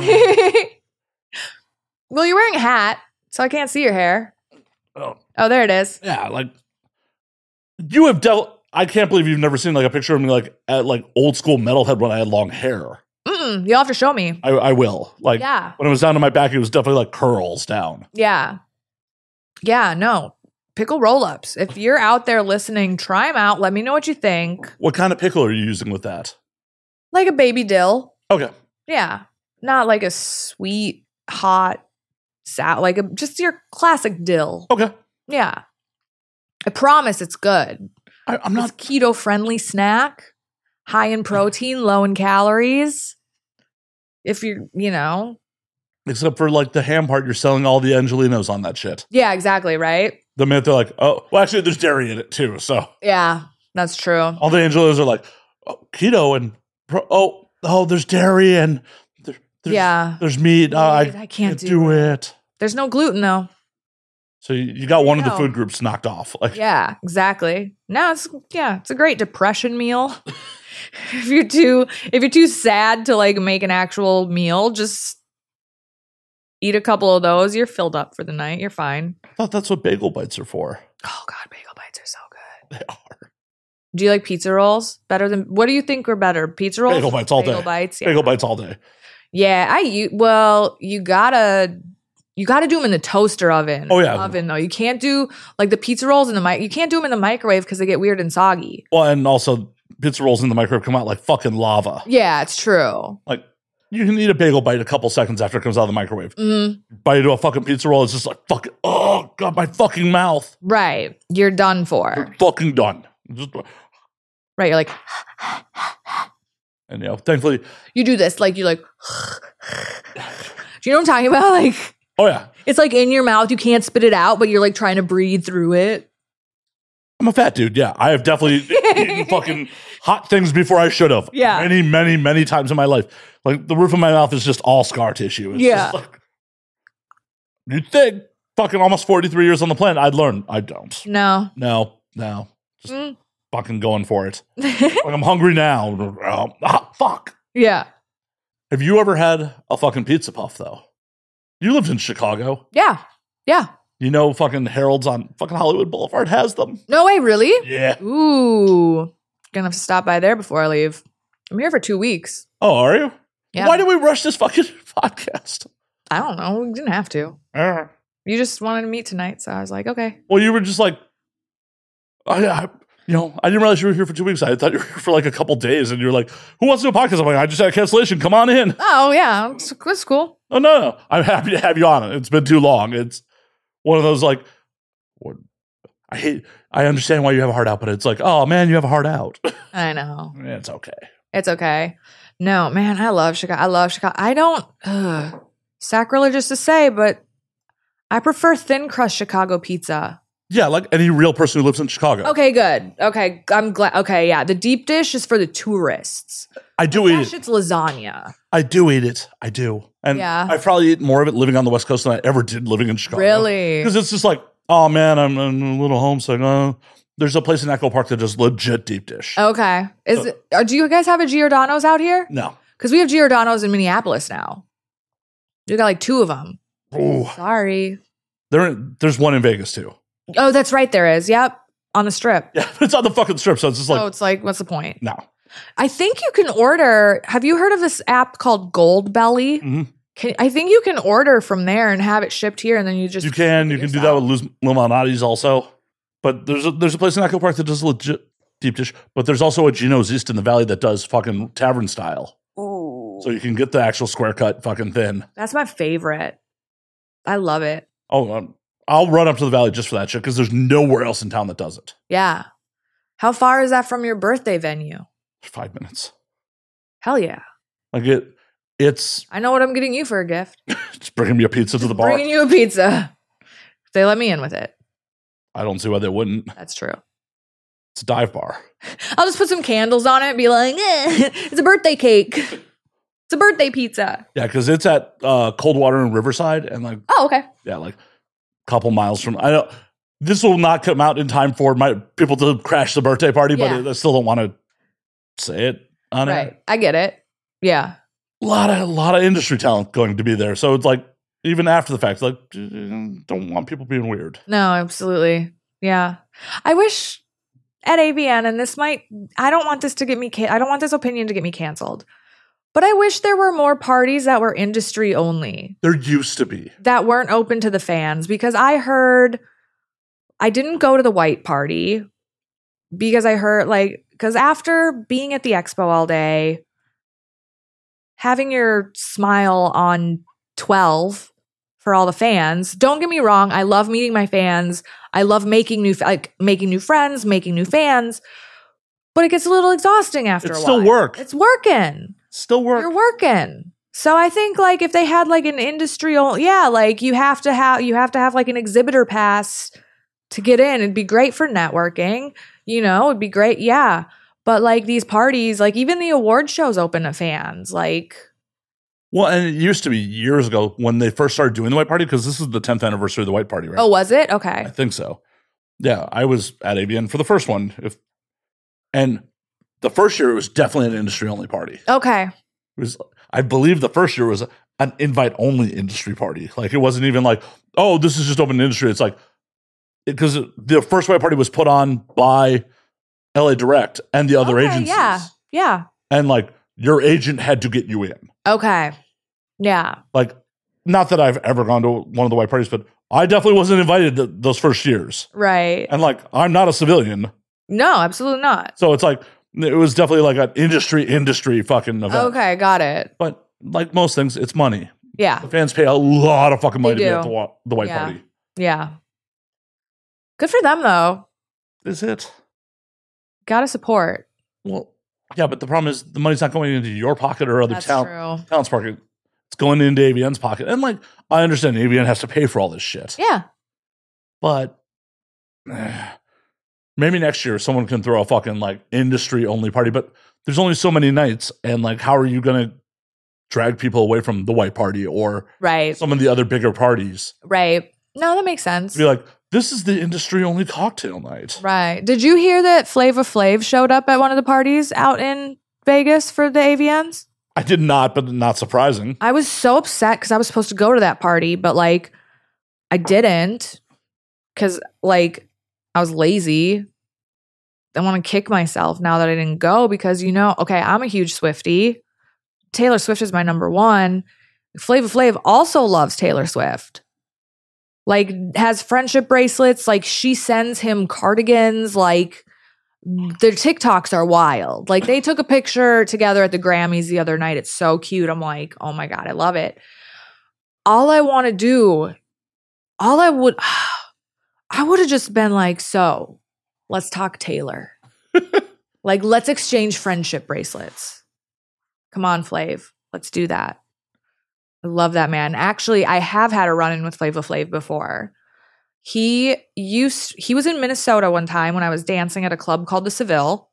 Well, you're wearing a hat, so I can't see your hair. Oh, there it is. Yeah, like you have dealt. I can't believe you've never seen like a picture of me like at like old school metalhead when I had long hair. You'll have to show me. I will. Like, yeah. When it was down to my back, it was definitely like curls down. Yeah. Yeah, no. Pickle roll-ups. If you're out there listening, try them out. Let me know what you think. What kind of pickle are you using with that? Like a baby dill. Okay. Yeah. Not like a sweet, hot, like just your classic dill. Okay. Yeah. I promise it's good. I'm not keto-friendly snack. High in protein, low in calories. If you're, Except for like the ham part, you're selling all the Angelinos on that shit. Yeah, exactly, right? The minute they're like, oh, well, actually, there's dairy in it too. So yeah, that's true. All the Angelinos are like, keto and there's dairy and there's meat. I can't do it. There's no gluten though. So you got one of the food groups knocked off. Like, yeah, exactly. No, it's a great depression meal. If you're too sad to like make an actual meal, just eat a couple of those. You're filled up for the night. You're fine. I thought that's what bagel bites are for. Oh God, bagel bites are so good. They are. Do you like pizza rolls better than? What do you think are better? Pizza rolls? Bagel bites all day. Bagel bites. Yeah. Bagel bites all day. Yeah, you gotta do them in the toaster oven. Oh yeah, oven though. You can't do like the pizza rolls in the mic. You can't do them in the microwave because they get weird and soggy. Well, and also pizza rolls in the microwave come out like fucking lava. Yeah, it's true. Like, you can eat a bagel bite a couple seconds after it comes out of the microwave. Bite into a fucking pizza roll, it's just like fucking, oh God, my fucking mouth. Right. You're done for. You're fucking done. Right. You're like, and thankfully. You do this, like, you like, do you know what I'm talking about? Like, oh yeah. It's like in your mouth, you can't spit it out, but you're like trying to breathe through it. I'm a fat dude, yeah. I have definitely eaten fucking hot things before I should have. Yeah. Many, many, many times in my life. Like, the roof of my mouth is just all scar tissue. It's just like, you'd think fucking almost 43 years on the planet, I'd learn. I don't. No. Just fucking going for it. Like, I'm hungry now. Fuck. Yeah. Have you ever had a fucking pizza puff, though? You lived in Chicago. Yeah. Yeah. You know fucking Harold's on fucking Hollywood Boulevard has them. No way, really? Yeah. Ooh. Gonna have to stop by there before I leave. I'm here for 2 weeks. Oh, are you? Yeah. Why did we rush this fucking podcast? I don't know. We didn't have to. You just wanted to meet tonight, so I was like, okay. Well, you were just like, I didn't realize you were here for 2 weeks. I thought you were here for like a couple days, and you were like, who wants to do a podcast? I'm like, I just had a cancellation. Come on in. Oh, yeah. It's cool. Oh, no. I'm happy to have you on. It's been too long. It's one of those like, I understand why you have a heart out, but it's like, oh, man, you have a heart out. I know. It's okay. It's okay. No, man, I love Chicago. I don't, sacrilegious to say, but I prefer thin crust Chicago pizza. Yeah, like any real person who lives in Chicago. Okay, good. Okay, I'm glad. Okay, yeah. The deep dish is for the tourists. I do eat it. It's lasagna. I do eat it. I do. And yeah. I've probably eaten more of it living on the West Coast than I ever did living in Chicago. Really? Because it's just like, oh, man, I'm a little homesick. There's a place in Echo Park that does legit deep dish. Okay. Do you guys have a Giordano's out here? No. Because we have Giordano's in Minneapolis now. We got like 2 of them. Ooh. Sorry. There's one in Vegas, too. Oh, that's right. There is. Yep. On the Strip. Yeah, it's on the fucking Strip. So it's just like. Oh, it's like, what's the point? No. I think you can order. Have you heard of this app called Goldbelly? Mm-hmm. I think you can order from there and have it shipped here, and then you just. You can do that with Lou Malnati's also. But there's a place in Echo Park that does legit deep dish. But there's also a Gino's East in the Valley that does fucking tavern style. Ooh. So you can get the actual square cut fucking thin. That's my favorite. I love it. Oh, I'll run up to the Valley just for that shit because there's nowhere else in town that does it. Yeah. How far is that from your birthday venue? 5 minutes. Hell yeah. Like it's. I know what I'm getting you for a gift. It's bringing me a pizza to the bar. Bringing you a pizza. They let me in with it. I don't see why they wouldn't. That's true. It's a dive bar. I'll just put some candles on it and be like, it's a birthday cake. It's a birthday pizza. Yeah, because it's at Coldwater and Riverside. And like, oh, okay. Yeah, like a couple miles from. I know this will not come out in time for my people to crash the birthday party, but I still don't want to say it on it. Right. I get it. Yeah. A lot of industry talent going to be there. So it's like, even after the fact, like, don't want people being weird. No, absolutely. Yeah. I wish at AVN, and I don't want this to get me, I don't want this opinion to get me canceled, but I wish there were more parties that were industry only. There used to be. That weren't open to the fans, because I didn't go to the white party because I heard because after being at the expo all day, having your smile on 12 for all the fans. Don't get me wrong. I love meeting my fans. I love making new friends, making new fans, but it gets a little exhausting after a while. It's still work. It's working. Still work. You're working. So I think if they had an industry, you have to have an exhibitor pass to get in. It'd be great for networking. It'd be great. Yeah. But these parties, even the award shows open to fans. Well, and it used to be years ago when they first started doing the white party, because this is the 10th anniversary of the white party, right? Oh, was it? Okay. I think so. Yeah, I was at AVN for the first one. And the first year, it was definitely an industry-only party. Okay. I believe the first year was an invite-only industry party. It wasn't even this is just open industry. It's because the first white party was put on by LA Direct and the other agencies. Yeah, yeah. And your agent had to get you in. Okay. Yeah. Not that I've ever gone to one of the white parties, but I definitely wasn't invited those first years. Right. And I'm not a civilian. No, absolutely not. So it's It was definitely like an industry fucking event. Okay, got it. But like most things, it's money. Yeah. The fans pay a lot of fucking money They to be at do. the white Yeah. party. Yeah. Good for them, though. Is it? Gotta support. Well, yeah, but the problem is the money's not going into your pocket or other That's talent's pocket. It's going into AVN's pocket. And like, I understand AVN has to pay for all this shit. Yeah. But maybe next year someone can throw a fucking like industry only party. But there's only so many nights. And like, how are you going to drag people away from the white party or some of the other bigger parties? Right. No, that makes sense. Be like, this is the industry only cocktail night. Right. Did you hear that Flava Flav showed up at one of the parties out in Vegas for the AVNs? I did not, but not surprising. I was so upset because I was supposed to go to that party, but like I didn't because like I was lazy. I want to kick myself now that I didn't go because, you know, okay, I'm a huge Swiftie. Taylor Swift is my number one. Flava Flav also loves Taylor Swift. Like has friendship bracelets. Like she sends him cardigans. Like their TikToks are wild. Like they took a picture together at the Grammys the other night. It's so cute. I'm like, oh my God, I love it. All I want to do, I would have just been like, so let's talk Taylor. Like, let's exchange friendship bracelets. Come on, Flav. Let's do that. I love that man. Actually, I have had a run-in with Flava Flav before. He was in Minnesota one time when I was dancing at a club called the Seville.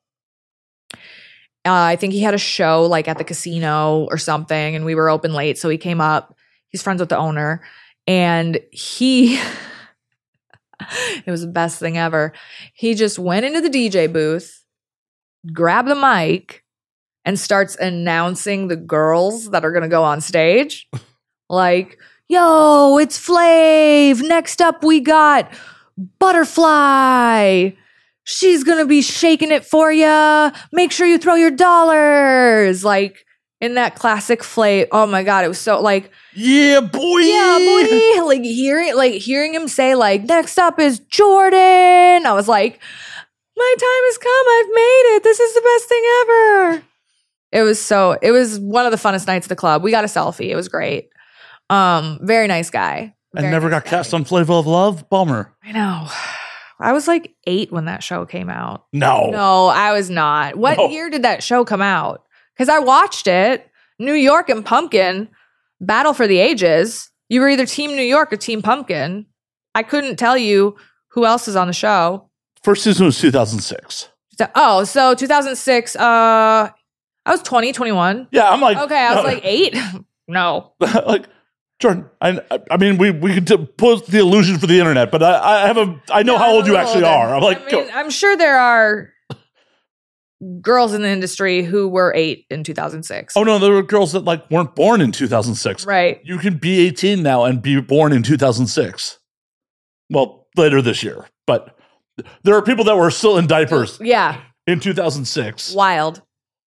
I think he had a show like at the casino or something, and we were open late, so he came up. He's friends with the owner, and it was the best thing ever. He just went into the DJ booth, grabbed the mic, and starts announcing the girls that are going to go on stage. Like, yo, it's Flav. Next up, we got Butterfly. She's going to be shaking it for you. Make sure you throw your dollars. Like, in that classic Flav. Oh my God, it was so like, yeah, boy. Yeah, boy. Like hearing him say, like, next up is Jordan. I was like, my time has come. I've made it. This is the best thing ever. It was one of the funnest nights at the club. We got a selfie. It was great. Very nice guy. I never got cast on Flavor of Love. Bummer. I know. I was like 8 when that show came out. No, I was not. What year did that show come out? Because I watched it. New York and Pumpkin, Battle for the Ages. You were either Team New York or Team Pumpkin. I couldn't tell you who else is on the show. First season was 2006. So 2006. I was 20, 21. Yeah, I'm like, okay, I was like 8. No. Like, Jordan, I mean, we could put the illusion for the internet, but I know how old you actually are. I'm like, I'm sure there are girls in the industry who were 8 in 2006. Oh no, there were girls that like weren't born in 2006. Right. You can be 18 now and be born in 2006. Well, later this year, but there are people that were still in diapers. Yeah. In 2006. Wild.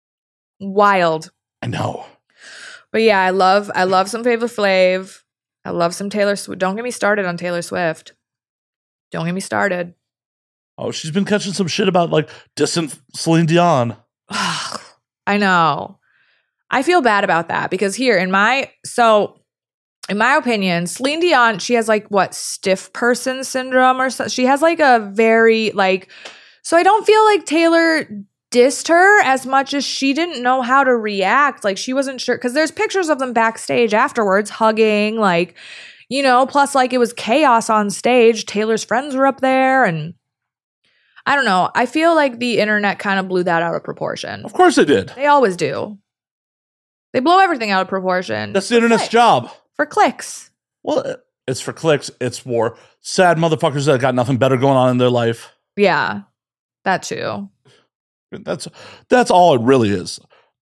I know. But yeah, I love some Flava Flav. I love some Taylor Swift. Don't get me started on Taylor Swift. Don't get me started. Oh, she's been catching some shit about like dissing Celine Dion. I know. I feel bad about that because in my opinion, Celine Dion, she has like stiff person syndrome or so. She has like a very so I don't feel like Taylor dissed her as much as she didn't know how to react. Like she wasn't sure because there's pictures of them backstage afterwards hugging, plus like it was chaos on stage. Taylor's friends were up there and I don't know. I feel like the internet kind of blew that out of proportion. Of course they did. They always do. They blow everything out of proportion. That's the internet's job. For clicks. Well, it's for clicks. It's for sad motherfuckers that got nothing better going on in their life. Yeah, that too. That's all it really is.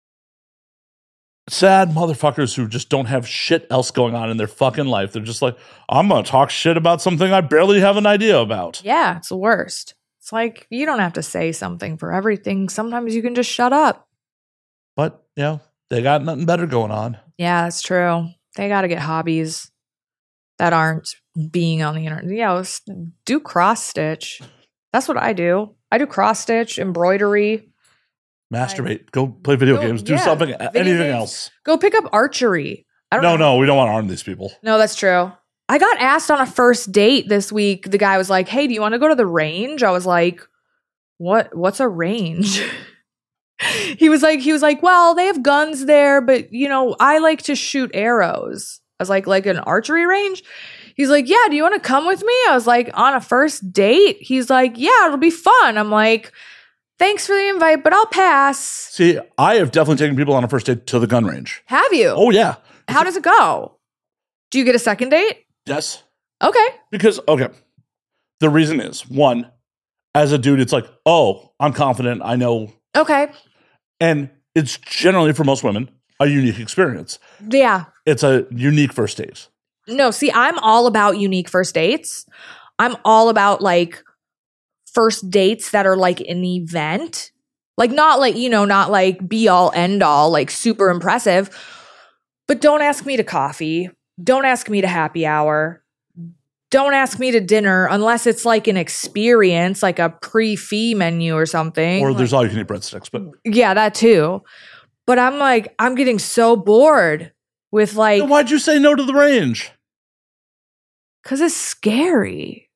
Sad motherfuckers who just don't have shit else going on in their fucking life. They're just like, I'm going to talk shit about something I barely have an idea about. Yeah, it's the worst. It's like, you don't have to say something for everything. Sometimes you can just shut up. But, they got nothing better going on. Yeah, that's true. They got to get hobbies that aren't being on the internet. Yeah, do cross stitch. That's what I do. I do cross stitch, embroidery. Masturbate. Go play video games. Do something. Anything games. else. Go pick up archery. I don't know. No, we don't want to arm these people. No, that's true. I got asked on a first date this week. The guy was like, "Hey, do you want to go to the range?" I was like, "What's a range?" He was like, "Well, they have guns there, but I like to shoot arrows." I was like an archery range? He's like, "Yeah, do you want to come with me?" I was like, "On a first date?" He's like, "Yeah, it'll be fun." I'm like, "Thanks for the invite, but I'll pass." See, I have definitely taken people on a first date to the gun range. Have you? Oh, yeah. How does it go? Do you get a second date? Yes. Okay. Because, the reason is, one, as a dude, it's like, oh, I'm confident, I know. Okay. And it's generally, for most women, a unique experience. Yeah. It's a unique first date. No, see, I'm all about unique first dates. I'm all about like first dates that are like an event. Like not like be all end all, like super impressive. But don't ask me to coffee. Don't ask me to happy hour. Don't ask me to dinner unless it's like an experience, like a pre-fee menu or something. Or there's all you can eat breadsticks, but yeah, that too. But I'm getting so bored with like. Then why'd you say no to the range? Because it's scary.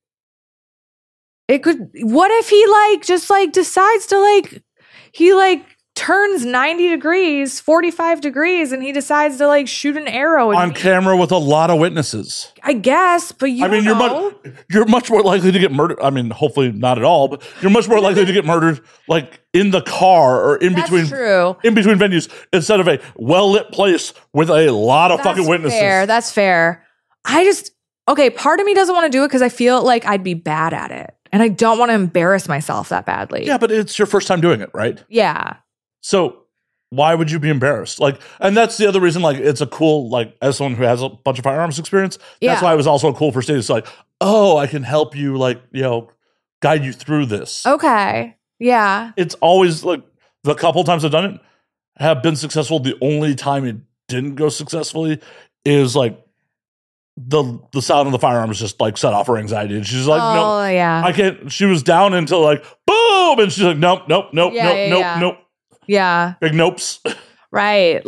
What if he just decides to he turns 90 degrees, 45 degrees, and he decides to shoot an arrow on camera with a lot of witnesses. I guess, but you're much more likely to get murdered. I mean, hopefully not at all, but you're much more likely to get murdered in the car or in between venues instead of a well-lit place with a lot of fucking witnesses. That's fair. Part of me doesn't want to do it because I feel like I'd be bad at it. And I don't want to embarrass myself that badly. Yeah, but it's your first time doing it, right? Yeah. So why would you be embarrassed? And that's the other reason, it's a cool, as someone who has a bunch of firearms experience, that's why it was also a cool first date. It's I can help you, guide you through this. Okay. Yeah. It's always, the couple times I've done it have been successful. The only time it didn't go successfully is, the sound of the firearms just set off her anxiety, and she's like, "No, yeah, I can't." She was down until boom, and she's like, "Nope, nope." Yeah, big nopes. Right,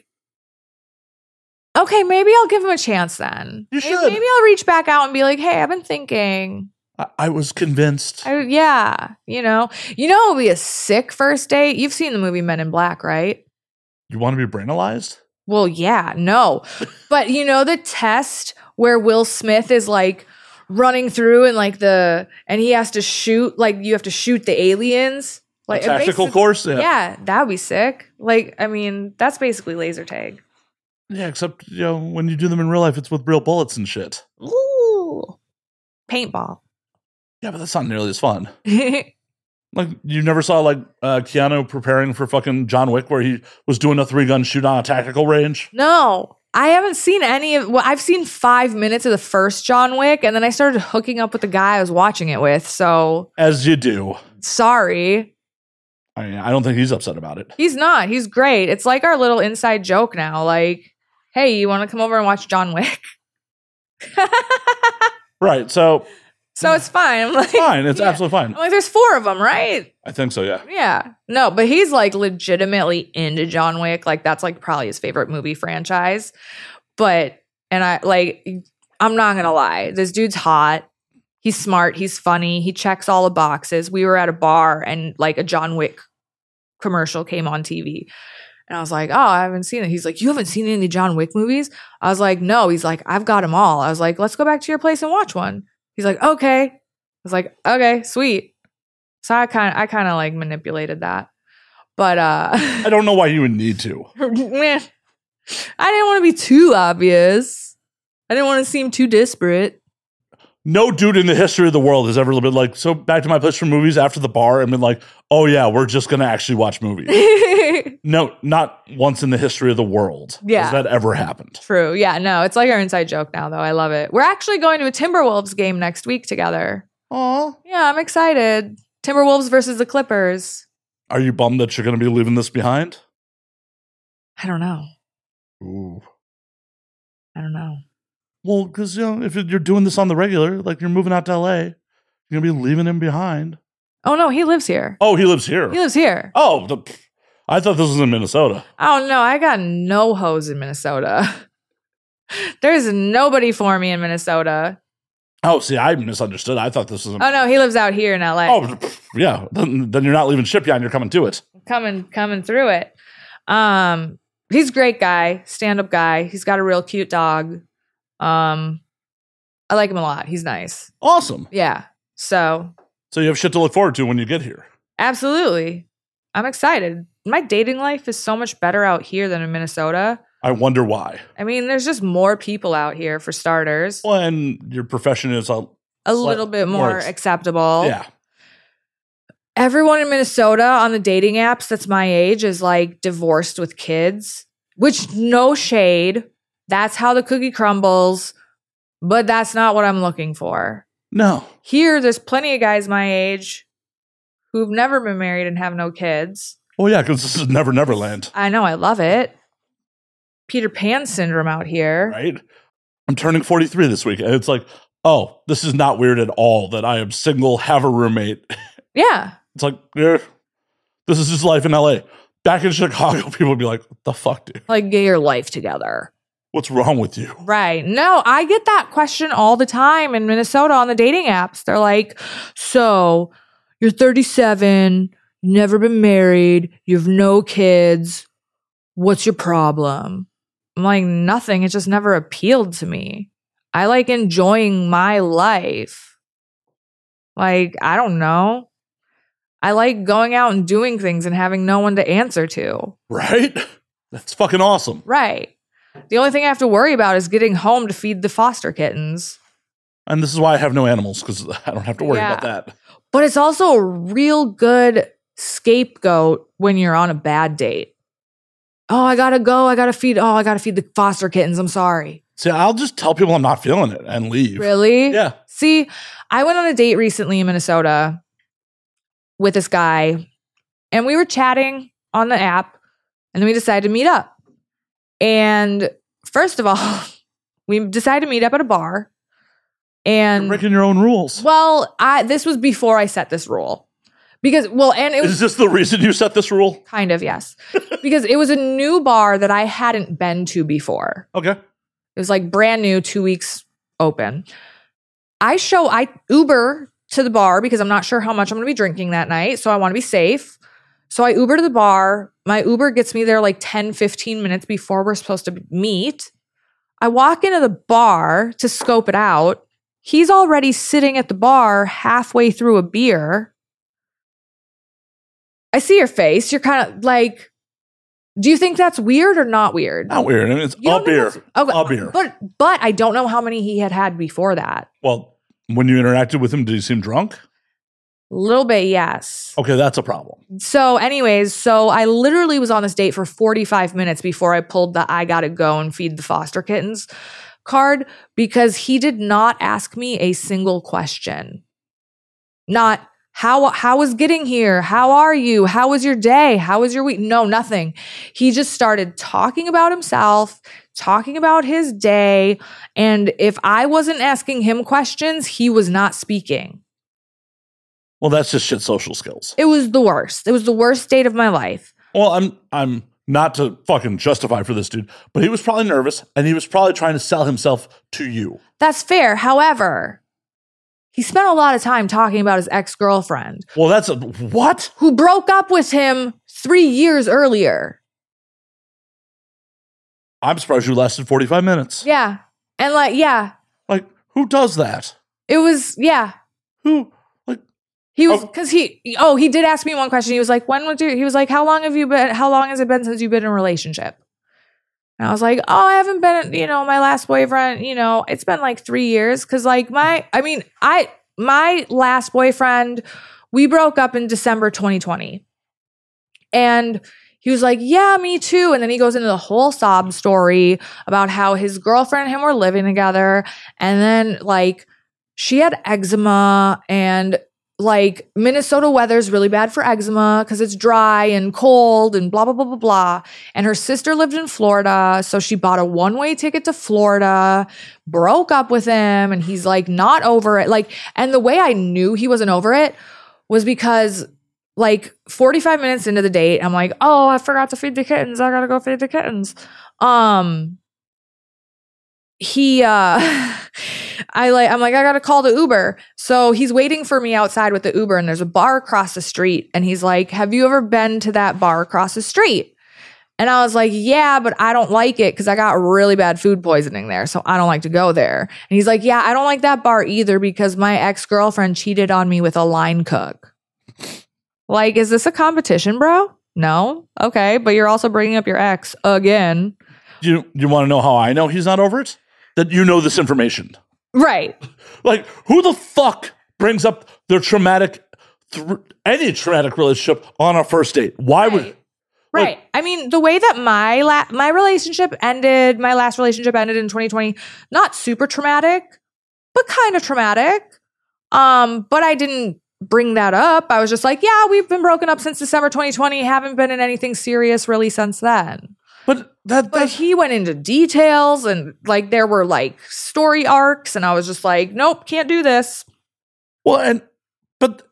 okay, maybe I'll give him a chance then. You should. Maybe I'll reach back out and be like, "Hey, I've been thinking." I was convinced. It would be a sick first date. You've seen the movie Men in Black, right? You want to be brainalized? Well, yeah, no. But the test where Will Smith is running through and he has to shoot, you have to shoot the aliens. A tactical course? Yeah, that would be sick. That's basically laser tag. Yeah, except, when you do them in real life, it's with real bullets and shit. Ooh. Paintball. Yeah, but that's not nearly as fun. You never saw Keanu preparing for fucking John Wick where he was doing a 3-gun shoot on a tactical range? No, I haven't seen any of. Well, I've seen 5 minutes of the first John Wick, and then I started hooking up with the guy I was watching it with. So as you do. Sorry. I don't think he's upset about it. He's not. He's great. It's like our little inside joke now. Hey, you want to come over and watch John Wick? Right. So it's fine. I'm fine. It's absolutely fine. I'm there's 4 of them, right? I think so, yeah. Yeah. No, but he's legitimately into John Wick. That's probably his favorite movie franchise. But, and I'm not going to lie. This dude's hot. He's smart. He's funny. He checks all the boxes. We were at a bar and a John Wick commercial came on TV. And I was like, oh, I haven't seen it. He's like, you haven't seen any John Wick movies? I was like, no. He's like, I've got them all. I was like, let's go back to your place and watch one. He's like, okay. I was like, okay, sweet. So I kind of manipulated that. But I don't know why you would need to. I didn't want to be too obvious. I didn't want to seem too disparate. No dude in the history of the world has ever been so back to my place for movies after the bar and been oh yeah, we're just going to actually watch movies. No, not once in the history of the world has that ever happened. True. Yeah, no, it's our inside joke now, though. I love it. We're actually going to a Timberwolves game next week together. Aw. Yeah, I'm excited. Timberwolves versus the Clippers. Are you bummed that you're going to be leaving this behind? I don't know. Ooh. I don't know. Well, because, if you're doing this on the regular, you're moving out to LA, you're going to be leaving him behind. Oh, no, he lives here. Oh, he lives here. He lives here. Oh, I thought this was in Minnesota. Oh, no, I got no hoes in Minnesota. There's nobody for me in Minnesota. Oh, see, I misunderstood. I thut this was in... Oh, no, he lives out here in LA. Oh, yeah. Then you're not leaving Shipyard. You're coming to it. Coming through it. He's a great guy, stand-up guy. He's got a real cute dog. I like him a lot. He's nice. Awesome. Yeah. So you have shit to look forward to when you get here. Absolutely. I'm excited. My dating life is so much better out here than in Minnesota. I wonder why. I mean, there's just more people out here for starters. Well, and your profession is a little bit more acceptable. Yeah. Everyone in Minnesota on the dating apps that's my age is like divorced with kids, which no shade. That's how the cookie crumbles, but that's not what I'm looking for. No. Here, there's plenty of guys my age who've never been married and have no kids. Well, yeah, because this is Never Neverland. I know, I love it. Peter Pan syndrome out here. Right? I'm turning 43 this week, and it's like, oh, this is not weird at all that I am single, have a roommate. Yeah. It's like, yeah, this is just life in LA. Back in Chicago, people would be like, what the fuck, dude? Like, get your life together. What's wrong with you? Right. No, I get that question all the time in Minnesota on the dating apps. They're like, so you're 37, you've never been married, you have no kids. What's your problem? I'm like, nothing. It just never appealed to me. I like enjoying my life. Like, I don't know. I like going out and doing things and having no one to answer to. Right? That's fucking awesome. Right. The only thing I have to worry about is getting home to feed the foster kittens. And this is why I have no animals, because I don't have to worry about that. But it's also a real good scapegoat when you're on a bad date. Oh, I gotta go. I gotta feed the foster kittens. I'm sorry. See, I'll just tell people I'm not feeling it and leave. Really? Yeah. See, I went on a date recently in Minnesota with this guy, and we were chatting on the app, and then we decided to meet up. And first of all, we decided to meet up at a bar. And you're breaking your own rules. Well, this was before I set this rule. Because, and it was... Is this the reason you set this rule? Kind of, yes. Because it was a new bar that I hadn't been to before. Okay. It was like brand new, 2 weeks open. I Uber to the bar because I'm not sure how much I'm going to be drinking that night. So I want to be safe. So I Uber to the bar. My Uber gets me there like 10, 15 minutes before we're supposed to meet. I walk into the bar to scope it out. He's already sitting at the bar halfway through a beer. I see your face. You're kind of like, do you think that's weird or not weird? Not weird. I mean, it's a beer. Okay. A beer. But I don't know how many he had before that. Well, when you interacted with him, did he seem drunk? A little bit, yes. Okay, that's a problem. So anyways, I literally was on this date for 45 minutes before I pulled the I gotta go and feed the foster kittens card because he did not ask me a single question. Not, how was getting here? How are you? How was your day? How was your week? No, nothing. He just started talking about himself, talking about his day. And if I wasn't asking him questions, he was not speaking. Well, that's just shit social skills. It was the worst. It was the worst date of my life. Well, I'm not to fucking justify for this dude, but he was probably nervous and he was probably trying to sell himself to you. That's fair. However, he spent a lot of time talking about his ex-girlfriend. Well, that's what? Who broke up with him 3 years earlier. I'm surprised you lasted 45 minutes. Yeah. And Like, who does that? It was, yeah. Who? He was, because he did ask me one question. He was like, he was like, how long has it been since you've been in a relationship? And I was like, oh, I haven't been, my last boyfriend, it's been like 3 years. Cause like my last boyfriend, we broke up in December 2020. And he was like, yeah, me too. And then he goes into the whole sob story about how his girlfriend and him were living together. And then like she had eczema and like Minnesota weather is really bad for eczema because it's dry and cold and blah, blah, blah, blah, blah. And her sister lived in Florida. So she bought a one-way ticket to Florida, broke up with him. And he's like not over it. Like, and the way I knew he wasn't over it was because like 45 minutes into the date, I'm like, oh, I forgot to feed the kittens. I gotta go feed the kittens. I'm like, I gotta call the Uber. So he's waiting for me outside with the Uber, and there's a bar across the street. And he's like, have you ever been to that bar across the street? And I was like, yeah, but I don't like it because I got really bad food poisoning there. So I don't like to go there. And he's like, yeah, I don't like that bar either because my ex-girlfriend cheated on me with a line cook. Like, is this a competition, bro? No? Okay. But you're also bringing up your ex again. You want to know how I know he's not over it? That you know this information. Right. Like, who the fuck brings up their any traumatic relationship on a first date? Why would... Right. I mean, the way that my last relationship ended in 2020, not super traumatic, but kind of traumatic. But I didn't bring that up. I was just like, yeah, we've been broken up since December 2020. Haven't been in anything serious really since then. But he went into details and like there were like story arcs, and I was just like, nope, can't do this. Well, but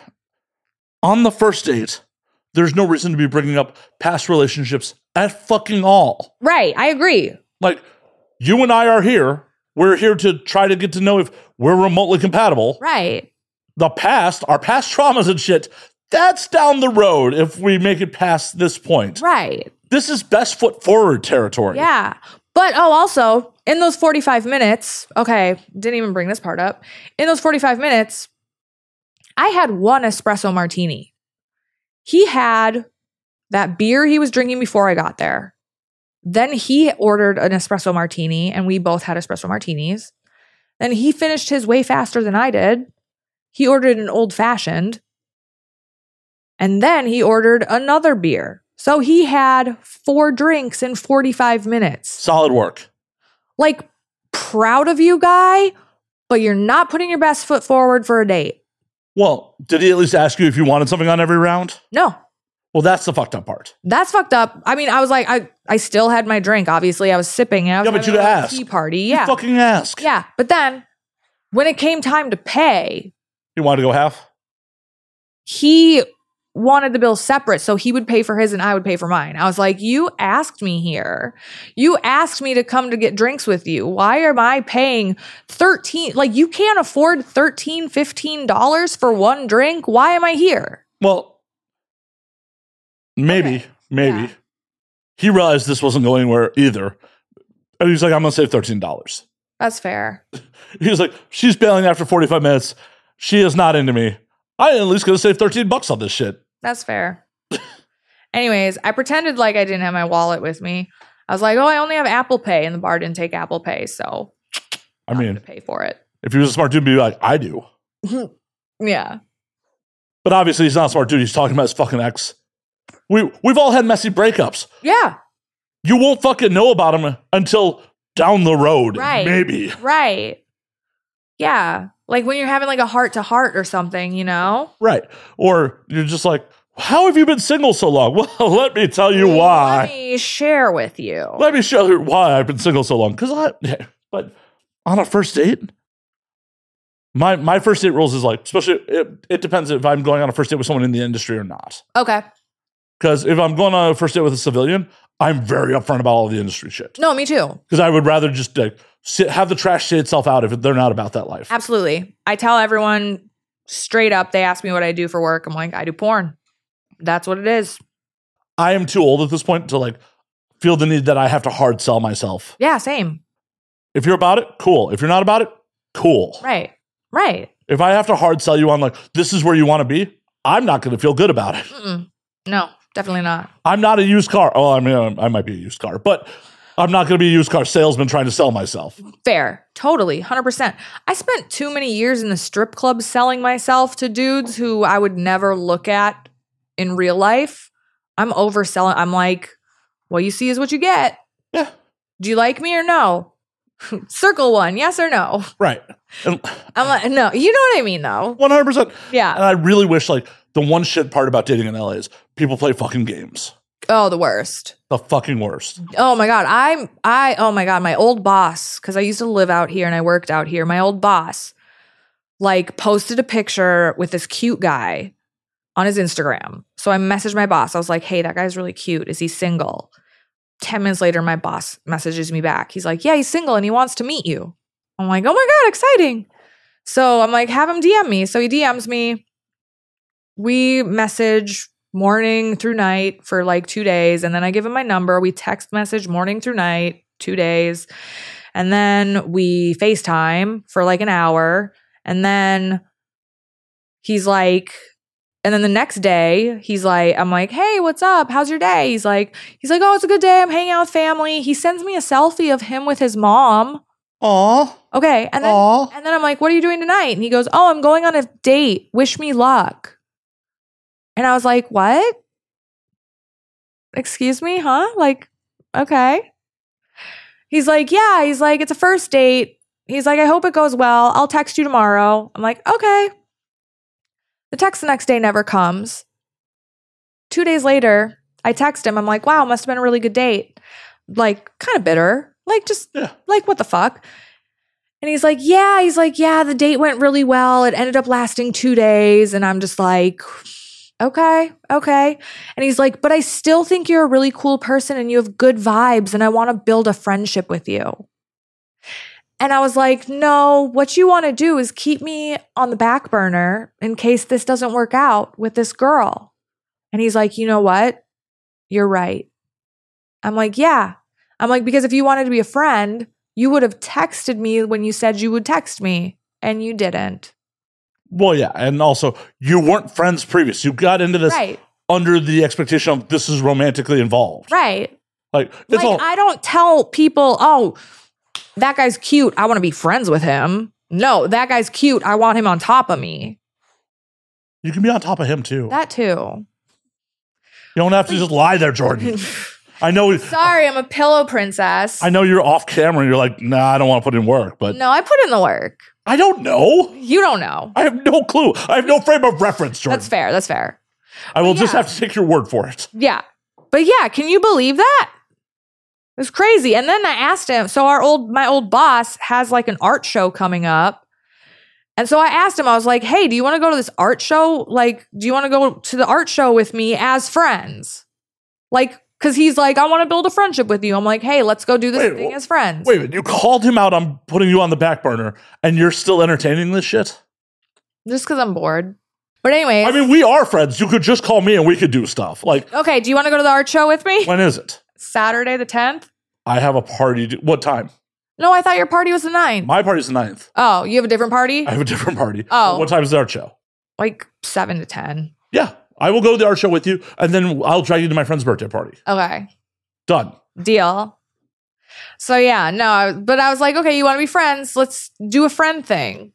on the first date, there's no reason to be bringing up past relationships at fucking all. Right. I agree. Like, you and I are here. We're here to try to get to know if we're remotely compatible. Right. Our past traumas and shit, that's down the road if we make it past this point. Right. This is best foot forward territory. Yeah. But, also, in those 45 minutes, okay, didn't even bring this part up. In those 45 minutes, I had one espresso martini. He had that beer he was drinking before I got there. Then he ordered an espresso martini, and we both had espresso martinis. Then he finished his way faster than I did. He ordered an old fashioned. And then he ordered another beer. So he had 4 drinks in 45 minutes. Solid work. Like, proud of you, guy, but you're not putting your best foot forward for a date. Well, did he at least ask you if you wanted something on every round? No. Well, that's the fucked up part. That's fucked up. I mean, I was like, I still had my drink. Obviously, I was sipping. And I was but you asked. Tea party. Yeah. You fucking ask. Yeah. But then, when it came time to pay, he wanted to go half? He wanted the bill separate, so he would pay for his and I would pay for mine. I was like, you asked me here. You asked me to come to get drinks with you. Why am I paying $13? Like, you can't afford $13, $15 for one drink. Why am I here? Well, maybe. Yeah. He realized this wasn't going anywhere either. And he's like, I'm going to save $13. That's fair. He's like, she's bailing after 45 minutes. She is not into me. I at least going to save $13 on this shit. That's fair. Anyways, I pretended like I didn't have my wallet with me. I was like, oh, I only have Apple Pay, and the bar didn't take Apple Pay, so I'm going to pay for it. If he was a smart dude, he'd be like, I do. Yeah. But obviously, he's not a smart dude. He's talking about his fucking ex. We've all had messy breakups. Yeah. You won't fucking know about him until down the road. Right. Maybe. Right. Yeah. Like when you're having like a heart to heart or something, you know? Right. Or you're just like, how have you been single so long? Well, let me tell you why. Let me share with you. Let me show you why I've been single so long. But on a first date, my first date rules is like, especially, it depends if I'm going on a first date with someone in the industry or not. Okay. Because if I'm going on a first date with a civilian, I'm very upfront about all the industry shit. No, me too. Because I would rather just have the trash say itself out if they're not about that life. Absolutely. I tell everyone straight up, they ask me what I do for work. I'm like, I do porn. That's what it is. I am too old at this point to like feel the need that I have to hard sell myself. Yeah, same. If you're about it, cool. If you're not about it, cool. Right. Right. If I have to hard sell you on like, this is where you want to be, I'm not going to feel good about it. No, definitely not. I'm not a used car. Oh, I mean, I might be a used car, but I'm not going to be a used car salesman trying to sell myself. Fair. Totally. 100%. I spent too many years in the strip club selling myself to dudes who I would never look at in real life. I'm overselling. I'm like, what you see is what you get. Yeah. Do you like me or no? Circle one, yes or no? Right. And I'm like, no, you know what I mean though. 100%. Yeah. And I really wish like the one shit part about dating in LA is people play fucking games. Oh, the worst. The fucking worst. Oh my God. Oh my God. My old boss, because I used to live out here and I worked out here. My old boss like posted a picture with this cute guy on his Instagram. So I messaged my boss. I was like, hey, that guy's really cute. Is he single? 10 minutes later, my boss messages me back. He's like, yeah, he's single and he wants to meet you. I'm like, oh my God, exciting. So I'm like, have him DM me. So he DMs me. We message morning through night for like 2 days. And then I give him my number. We text message morning through night, 2 days. And then we FaceTime for like an hour. And then he's like, and then the next day, he's like, I'm like, hey, what's up? How's your day? He's like, oh, it's a good day. I'm hanging out with family. He sends me a selfie of him with his mom. Aw. Okay. And then I'm like, what are you doing tonight? And he goes, oh, I'm going on a date. Wish me luck. And I was like, what? Excuse me, huh? Like, okay. He's like, yeah. He's like, it's a first date. He's like, I hope it goes well. I'll text you tomorrow. I'm like, okay. The text the next day never comes. 2 days later, I text him. I'm like, wow, must have been a really good date. Like, kind of bitter. Like, just like, what the fuck? And he's like, yeah. The date went really well. It ended up lasting 2 days. And I'm just like, okay. And he's like, but I still think you're a really cool person and you have good vibes and I want to build a friendship with you. And I was like, no, what you want to do is keep me on the back burner in case this doesn't work out with this girl. And he's like, you know what? You're right. I'm like, yeah. I'm like, because if you wanted to be a friend, you would have texted me when you said you would text me, and you didn't. Well, yeah. And also, you weren't friends previous. You got into this under the expectation of this is romantically involved. Right. Like I don't tell people, oh, that guy's cute. I want to be friends with him. No, that guy's cute. I want him on top of me. You can be on top of him too. That too. You don't have to just lie there, Jordan. I know. Sorry, I'm a pillow princess. I know you're off camera and you're like, nah, I don't want to put in work. But no, I put in the work. I don't know. You don't know. I have no clue. I have no frame of reference, Jordan. That's fair. I will just have to take your word for it. Yeah. But yeah, can you believe that? It's crazy. And then I asked him, so my old boss has like an art show coming up. And so I asked him, I was like, hey, do you want to go to this art show? Like, do you want to go to the art show with me as friends? Like, because he's like, I want to build a friendship with you. I'm like, hey, let's go do this thing as friends. Wait, you called him out on putting you on the back burner and you're still entertaining this shit? Just because I'm bored. But anyways. I mean, we are friends. You could just call me and we could do stuff. Like, okay, do you want to go to the art show with me? When is it? Saturday the 10th. I have a party. What time? No, I thought your party was the 9th. My party's the 9th. Oh, you have a different party? I have a different party. Oh. What time is the art show? Like 7 to 10. Yeah. I will go to the art show with you, and then I'll drag you to my friend's birthday party. Okay. Done. Deal. So yeah, no, but I was like, okay, you want to be friends? Let's do a friend thing.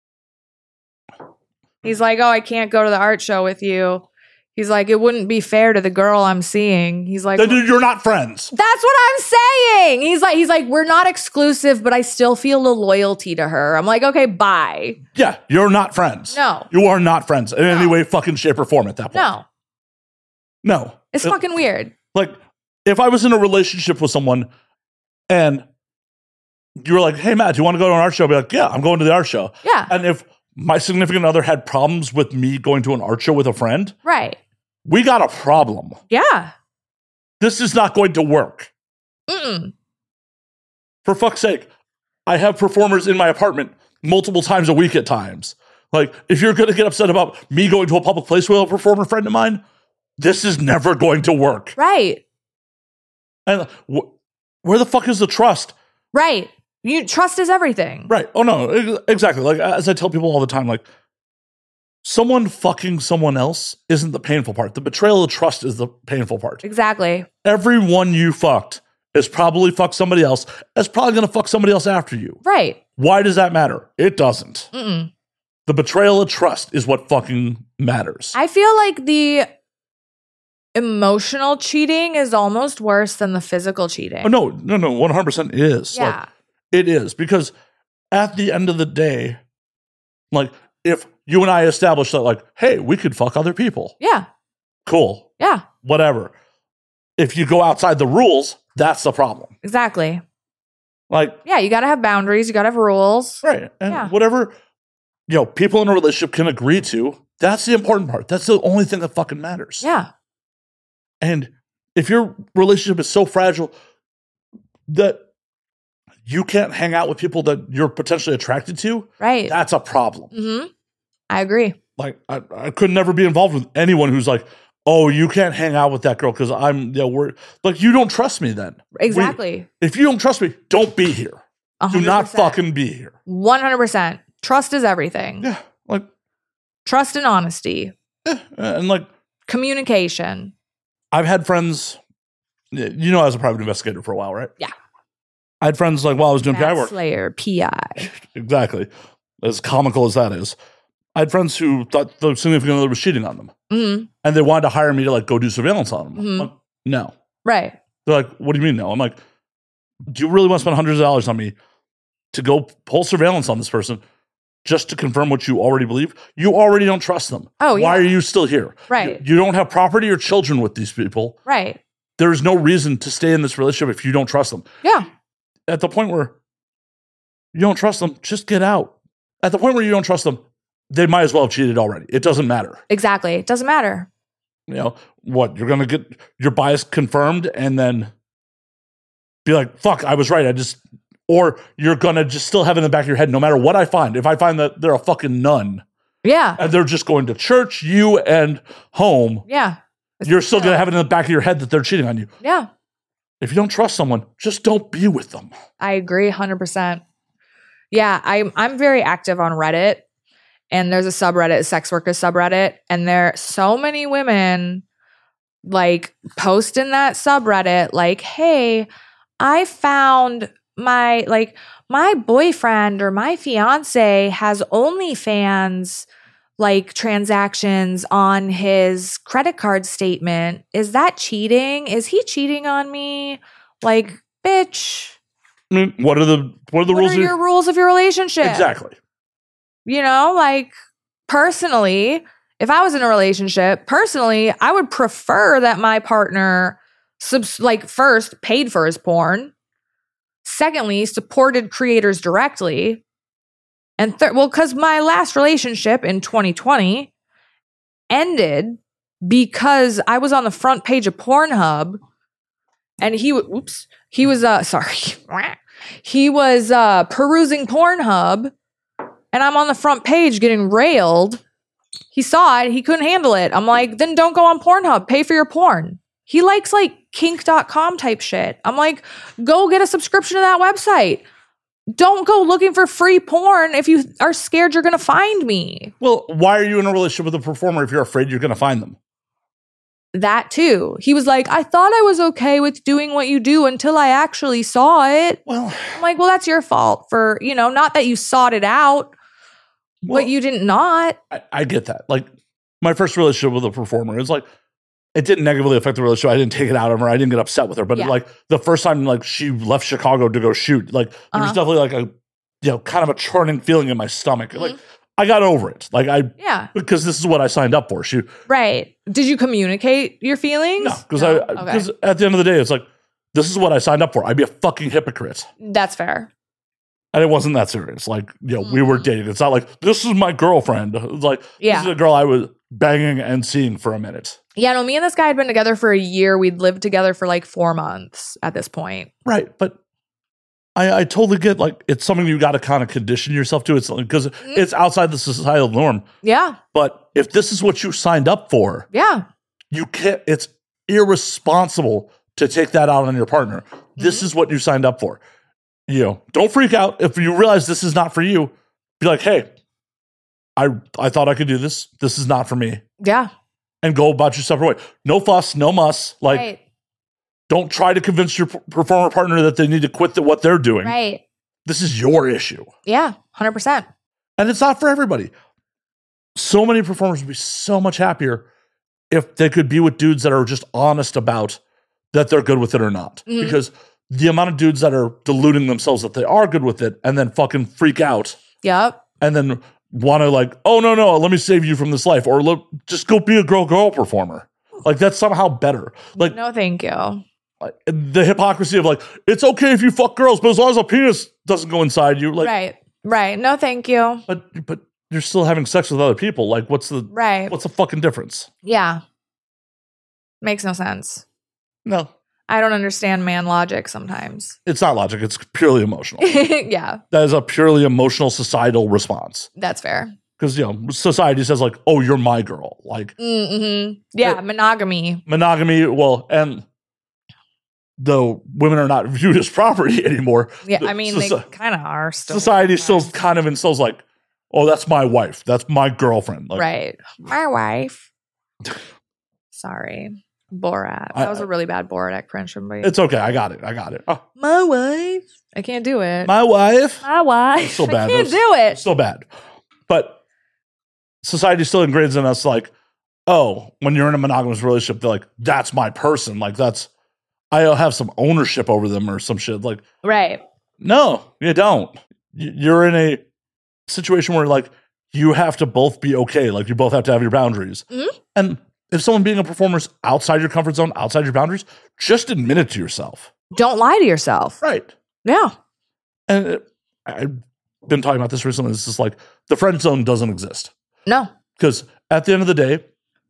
He's like, oh, I can't go to the art show with you. He's like, it wouldn't be fair to the girl I'm seeing. He's like, then you're not friends. That's what I'm saying. He's like, we're not exclusive, but I still feel a loyalty to her. I'm like, okay, bye. Yeah, you're not friends. No. You are not friends in any way, fucking shape, or form at that point. No. It's fucking weird. Like, if I was in a relationship with someone and you were like, hey, Matt, do you want to go to an art show? I'd be like, yeah, I'm going to the art show. Yeah. And if my significant other had problems with me going to an art show with a friend. Right. We got a problem. Yeah. This is not going to work. Mm-mm. For fuck's sake, I have performers in my apartment multiple times a week at times. Like, if you're going to get upset about me going to a public place with a performer friend of mine, this is never going to work. Right. And where the fuck is the trust? Right. Trust is everything. Right. Oh, no, exactly. Like, as I tell people all the time, like, someone fucking someone else isn't the painful part. The betrayal of trust is the painful part. Exactly. Everyone you fucked is probably fucked somebody else. That's probably going to fuck somebody else after you. Right. Why does that matter? It doesn't. Mm-mm. The betrayal of trust is what fucking matters. I feel like the emotional cheating is almost worse than the physical cheating. Oh, no, 100% is. Yeah. Like, it is. Because at the end of the day, like, if you and I establish that, like, hey, we could fuck other people. Yeah. Cool. Yeah. Whatever. If you go outside the rules, that's the problem. Exactly. Like, yeah, you got to have boundaries. You got to have rules. Right. And whatever, people in a relationship can agree to, That's the important part. That's the only thing that fucking matters. Yeah. And if your relationship is so fragile that you can't hang out with people that you're potentially attracted to, Right. that's a problem. Mm-hmm. I agree. Like, I could never be involved with anyone who's like, oh, you can't hang out with that girl because we're like, you don't trust me then. Exactly. If you don't trust me, don't be here. 100%. Do not fucking be here. 100%. Trust is everything. Yeah. Like, trust and honesty. yeah. And like, communication. I've had friends, you know, I was a private investigator for a while, right? Yeah. I had friends like while I was doing PI work. Slayer, PI. Exactly. As comical as that is. I had friends who thought the significant other was cheating on them. Mm-hmm. And they wanted to hire me to like go do surveillance on them. Mm-hmm. I'm like, no. Right. They're like, what do you mean no? I'm like, do you really want to spend hundreds of dollars on me to go pull surveillance on this person just to confirm what you already believe? You already don't trust them. Oh, yeah. Why are you still here? Right. You don't have property or children with these people. Right. There's no reason to stay in this relationship if you don't trust them. Yeah. At the point where you don't trust them, just get out. At the point where you don't trust them, they might as well have cheated already. It doesn't matter. Exactly. It doesn't matter. You know, what? You're going to get your bias confirmed and then be like, fuck, I was right. Or you're going to just still have in the back of your head, no matter what I find, if I find that they're a fucking nun. Yeah. And they're just going to church, you and home. Yeah. You're still going to have it in the back of your head that they're cheating on you. Yeah. If you don't trust someone, just don't be with them. I agree 100%. Yeah, I'm very active on Reddit, and there's a subreddit, a sex workers subreddit, and there are so many women like post in that subreddit like, hey, I found my boyfriend or my fiance has OnlyFans like transactions on his credit card statement. Is that cheating? Is he cheating on me? Like, bitch. I mean, what are the rules? What are your rules of your relationship? Exactly. You know, like personally, if I was in a relationship, personally, I would prefer that my partner first paid for his porn, secondly, supported creators directly, and because my last relationship in 2020 ended because I was on the front page of Pornhub and he was perusing Pornhub and I'm on the front page getting railed. He saw it. He couldn't handle it. I'm like, then don't go on Pornhub. Pay for your porn. He likes like kink.com type shit. I'm like, go get a subscription to that website. Don't go looking for free porn if you are scared you're going to find me. Well, why are you in a relationship with a performer if you're afraid you're going to find them? That too. He was like, I thought I was okay with doing what you do until I actually saw it. Well, I'm like, well, that's your fault for, not that you sought it out, but you didn't not. I get that. Like my first relationship with a performer is like, it didn't negatively affect the relationship. I didn't take it out on her. I didn't get upset with her. But like the first time like she left Chicago to go shoot, like there was definitely like a, kind of a churning feeling in my stomach. Mm-hmm. Like I got over it. Like because this is what I signed up for. Right. Did you communicate your feelings? No, because at the end of the day, it's like, this is what I signed up for. I'd be a fucking hypocrite. That's fair. And it wasn't that serious. Like, we were dating. It's not like, this is my girlfriend. It's like, this is a girl I was banging and seeing for a minute. Yeah, no, me and this guy had been together for a year. We'd lived together for like 4 months at this point. Right. But I totally get, like, it's something you got to kind of condition yourself to. It's because it's outside the societal norm. Yeah. But if this is what you signed up for, you can't, it's irresponsible to take that out on your partner. This is what you signed up for. Don't freak out. If you realize this is not for you, be like, hey, I thought I could do this. This is not for me. Yeah. And go about your separate way. No fuss, no muss. Like, don't try to convince your performer partner that they need to quit what they're doing. Right. This is your issue. Yeah, 100%. And it's not for everybody. So many performers would be so much happier if they could be with dudes that are just honest about that they're good with it or not. Mm-hmm. Because the amount of dudes that are deluding themselves that they are good with it and then fucking freak out. Yep. And then want to like, oh, no, let me save you from this life. Or just go be a girl performer. Like, that's somehow better. Like, no, thank you. The hypocrisy of like, it's okay if you fuck girls, but as long as a penis doesn't go inside you. Like, right. No, thank you. But you're still having sex with other people. Like, what's the Right. What's the fucking difference? Yeah. Makes no sense. No, I don't understand man logic sometimes. it's not logic. It's purely emotional. Yeah, That is a purely emotional societal response. that's fair. Because, society says, like, oh, you're my girl. Like, Mm-hmm. Yeah, But- monogamy. monogamy, and though women are not viewed as property anymore, Yeah, the I mean, they kind of are still. society still kind of instills, like, oh, that's my wife. That's my girlfriend. Like, Right. My wife. Sorry. Borat. That was a really bad Borat impression. But it's okay. I got it. Oh, my wife. I can't do it. my wife. My wife. So bad. I can't do it. So bad. But society still ingrains in us, like, oh, when you're in a monogamous relationship, they're like, that's my person. Like, I have some ownership over them or some shit. Like, Right. no, you don't. You're in a situation where, like, you have to both be okay. Like, you both have to have your boundaries. Mhm. And if someone being a performer is outside your comfort zone, outside your boundaries, just admit it to yourself. Don't lie to yourself. Right. Yeah. And I've been talking about this recently. It's just like the friend zone doesn't exist. No. Because at the end of the day,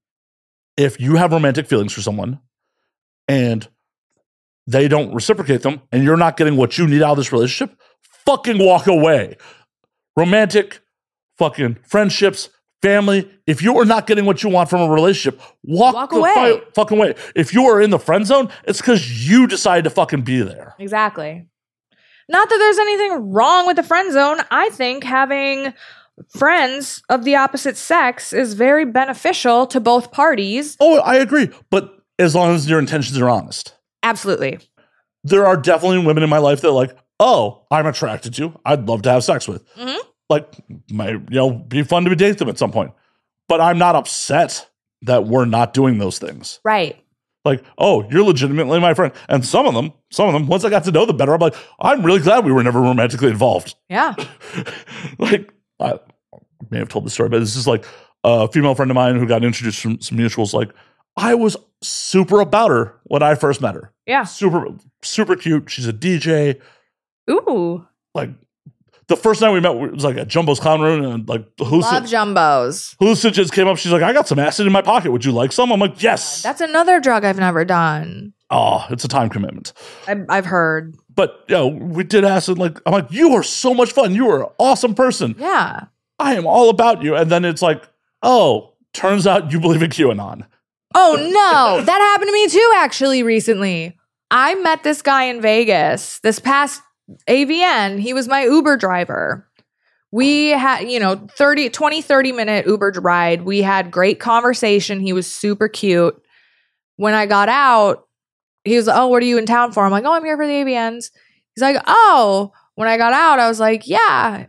if you have romantic feelings for someone and they don't reciprocate them and you're not getting what you need out of this relationship, fucking walk away. Romantic, fucking friendships, family, if you are not getting what you want from a relationship, walk away. Fucking away. If you are in the friend zone, it's because you decided to fucking be there. Exactly. Not that there's anything wrong with the friend zone. I think having friends of the opposite sex is very beneficial to both parties. Oh, I agree. But as long as your intentions are honest. Absolutely. There are definitely women in my life that are like, oh, I'm attracted to you. I'd love to have sex with. Mhm. Like, be fun to date them at some point. But I'm not upset that we're not doing those things. Right. Like, oh, you're legitimately my friend. And some of them, once I got to know them better, I'm like, I'm really glad we were never romantically involved. Yeah. Like, I may have told this story, but this is like a female friend of mine who got introduced from some mutuals. Like, I was super about her when I first met her. Yeah. Super, super cute. She's a DJ. Ooh. Like, the first night we met, it was like at Jumbo's Clown Room, and like Love jumbos. hallucinogens came up. She's like, I got some acid in my pocket. Would you like some? I'm like, yes. That's another drug I've never done. Oh, it's a time commitment. I've heard. But, we did acid. Like, I'm like, you are so much fun. You are an awesome person. Yeah. I am all about you. And then it's like, oh, turns out you believe in QAnon. Oh, no. That happened to me too, actually, recently. I met this guy in Vegas this past AVN. He was my Uber driver. We had, 30 minute Uber ride. We had great conversation. He was super cute. When I got out, he was like, oh, what are you in town for? I'm like, oh, I'm here for the AVNs. He's like, oh, when I got out, I was like, yeah.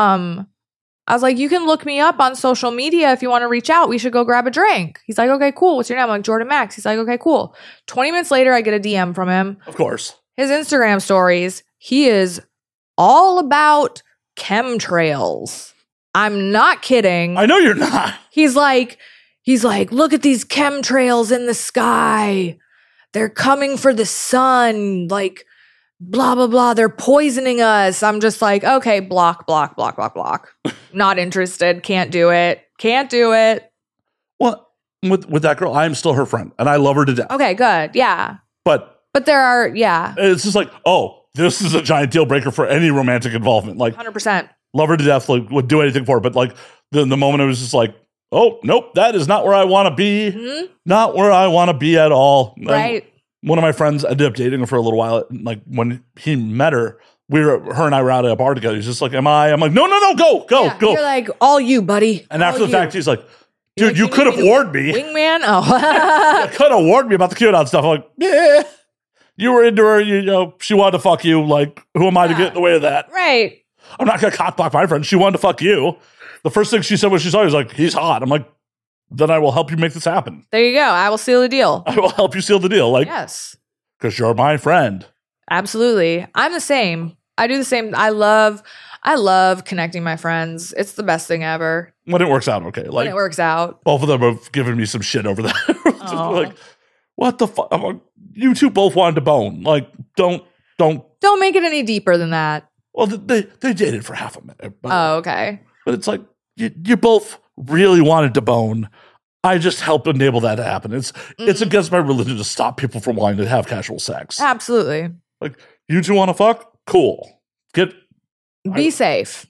I was like, you can look me up on social media if you want to reach out. We should go grab a drink. He's like, okay, cool. What's your name? I'm like, Jordan Max. He's like, okay, cool. 20 minutes later, I get a DM from him. Of course. His Instagram stories, he is all about chemtrails. I'm not kidding. I know you're not. He's like, look at these chemtrails in the sky. They're coming for the sun. Like, blah, blah, blah. They're poisoning us. I'm just like, okay, block. Not interested. Can't do it. Well, with that girl, I am still her friend, and I love her to death. Okay, good. Yeah. But there are, yeah. it's just like, oh, this is a giant deal breaker for any romantic involvement. Like, 100%. love her to death, like, would do anything for her. But like the moment it was just like, oh, nope, that is not where I want to be. Mm-hmm. Not where I want to be at all. Right. And one of my friends ended up dating her for a little while. Like, when he met her, her and I were out at a bar together. He's just like, am I? I'm like, no, go. Yeah, you're like, all you, buddy. And after all the fact, he's like, dude, like, you could have warned me. Wingman? Oh. You could have warned me about the QAnon stuff. I'm like, yeah. You were into her, she wanted to fuck you. Like, who am I to get in the way of that? Right. I'm not going to cockblock my friend. She wanted to fuck you. The first thing she said when she saw you was like, he's hot. I'm like, then I will help you make this happen. There you go. I will seal the deal. I will help you seal the deal. Like, yes. Because you're my friend. Absolutely. I'm the same. I do the same. I love connecting my friends. It's the best thing ever. When it works out, okay. When it works out. Both of them have given me some shit over that. Oh. Like, what the fuck? I'm like, you two both wanted to bone. Like, don't. Don't make it any deeper than that. Well, they dated for half a minute. But, Oh, okay. But it's like, you both really wanted to bone. I just helped enable that to happen. It's against my religion to stop people from wanting to have casual sex. Absolutely. Like, you two want to fuck? Cool. Be safe.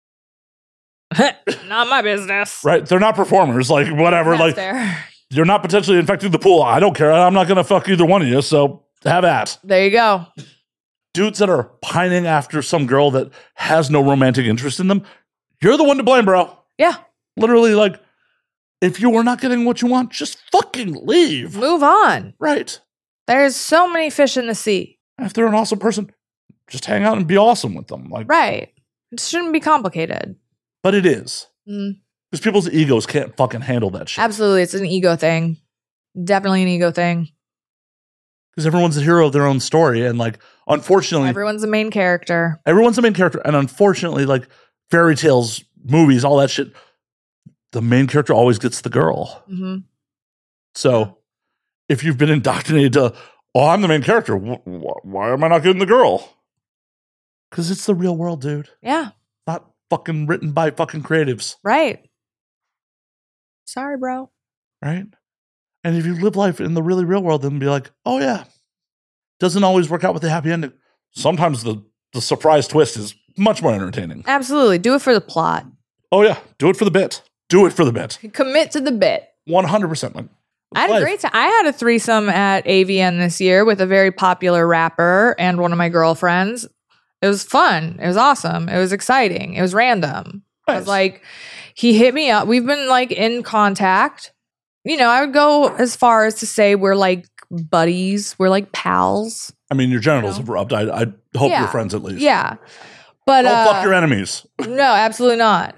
Not my business. Right? They're not performers. Like, whatever. That's Like, fair. you're not potentially infecting the pool. I don't care. I'm not going to fuck either one of you. So have at. There you go. Dudes that are pining after some girl that has no romantic interest in them, you're the one to blame, bro. Yeah. Literally, like, if you are not getting what you want, just fucking leave. Move on. Right. There's so many fish in the sea. If they're an awesome person, just hang out and be awesome with them. Like, Right. It shouldn't be complicated. but it is. Mm. Because people's egos can't fucking handle that shit. Absolutely. It's an ego thing. Definitely an ego thing. Because everyone's the hero of their own story. And like, unfortunately, Everyone's the main character. everyone's the main character. And unfortunately, like fairy tales, movies, all that shit, the main character always gets the girl. Mm-hmm. So if you've been indoctrinated to, oh, I'm the main character, why am I not getting the girl? Because it's the real world, dude. Yeah. Not fucking written by fucking creatives. Right. Sorry, bro. Right? And if you live life in the really real world, then be like, oh yeah, doesn't always work out with the happy ending. Sometimes the surprise twist is much more entertaining. Absolutely. Do it for the plot. Oh yeah, do it for the bit. Do it for the bit. Commit to the bit. 100%. Like, I had a great time. I had a threesome at AVN this year with a very popular rapper and one of my girlfriends. It was fun. It was awesome. It was exciting. It was random. I was like, he hit me up. We've been like in contact. You know, I would go as far as to say we're like buddies. We're like pals. I mean, your genitals have rubbed. I hope Yeah. you're friends at least. Yeah. But Don't fuck your enemies. no, absolutely not.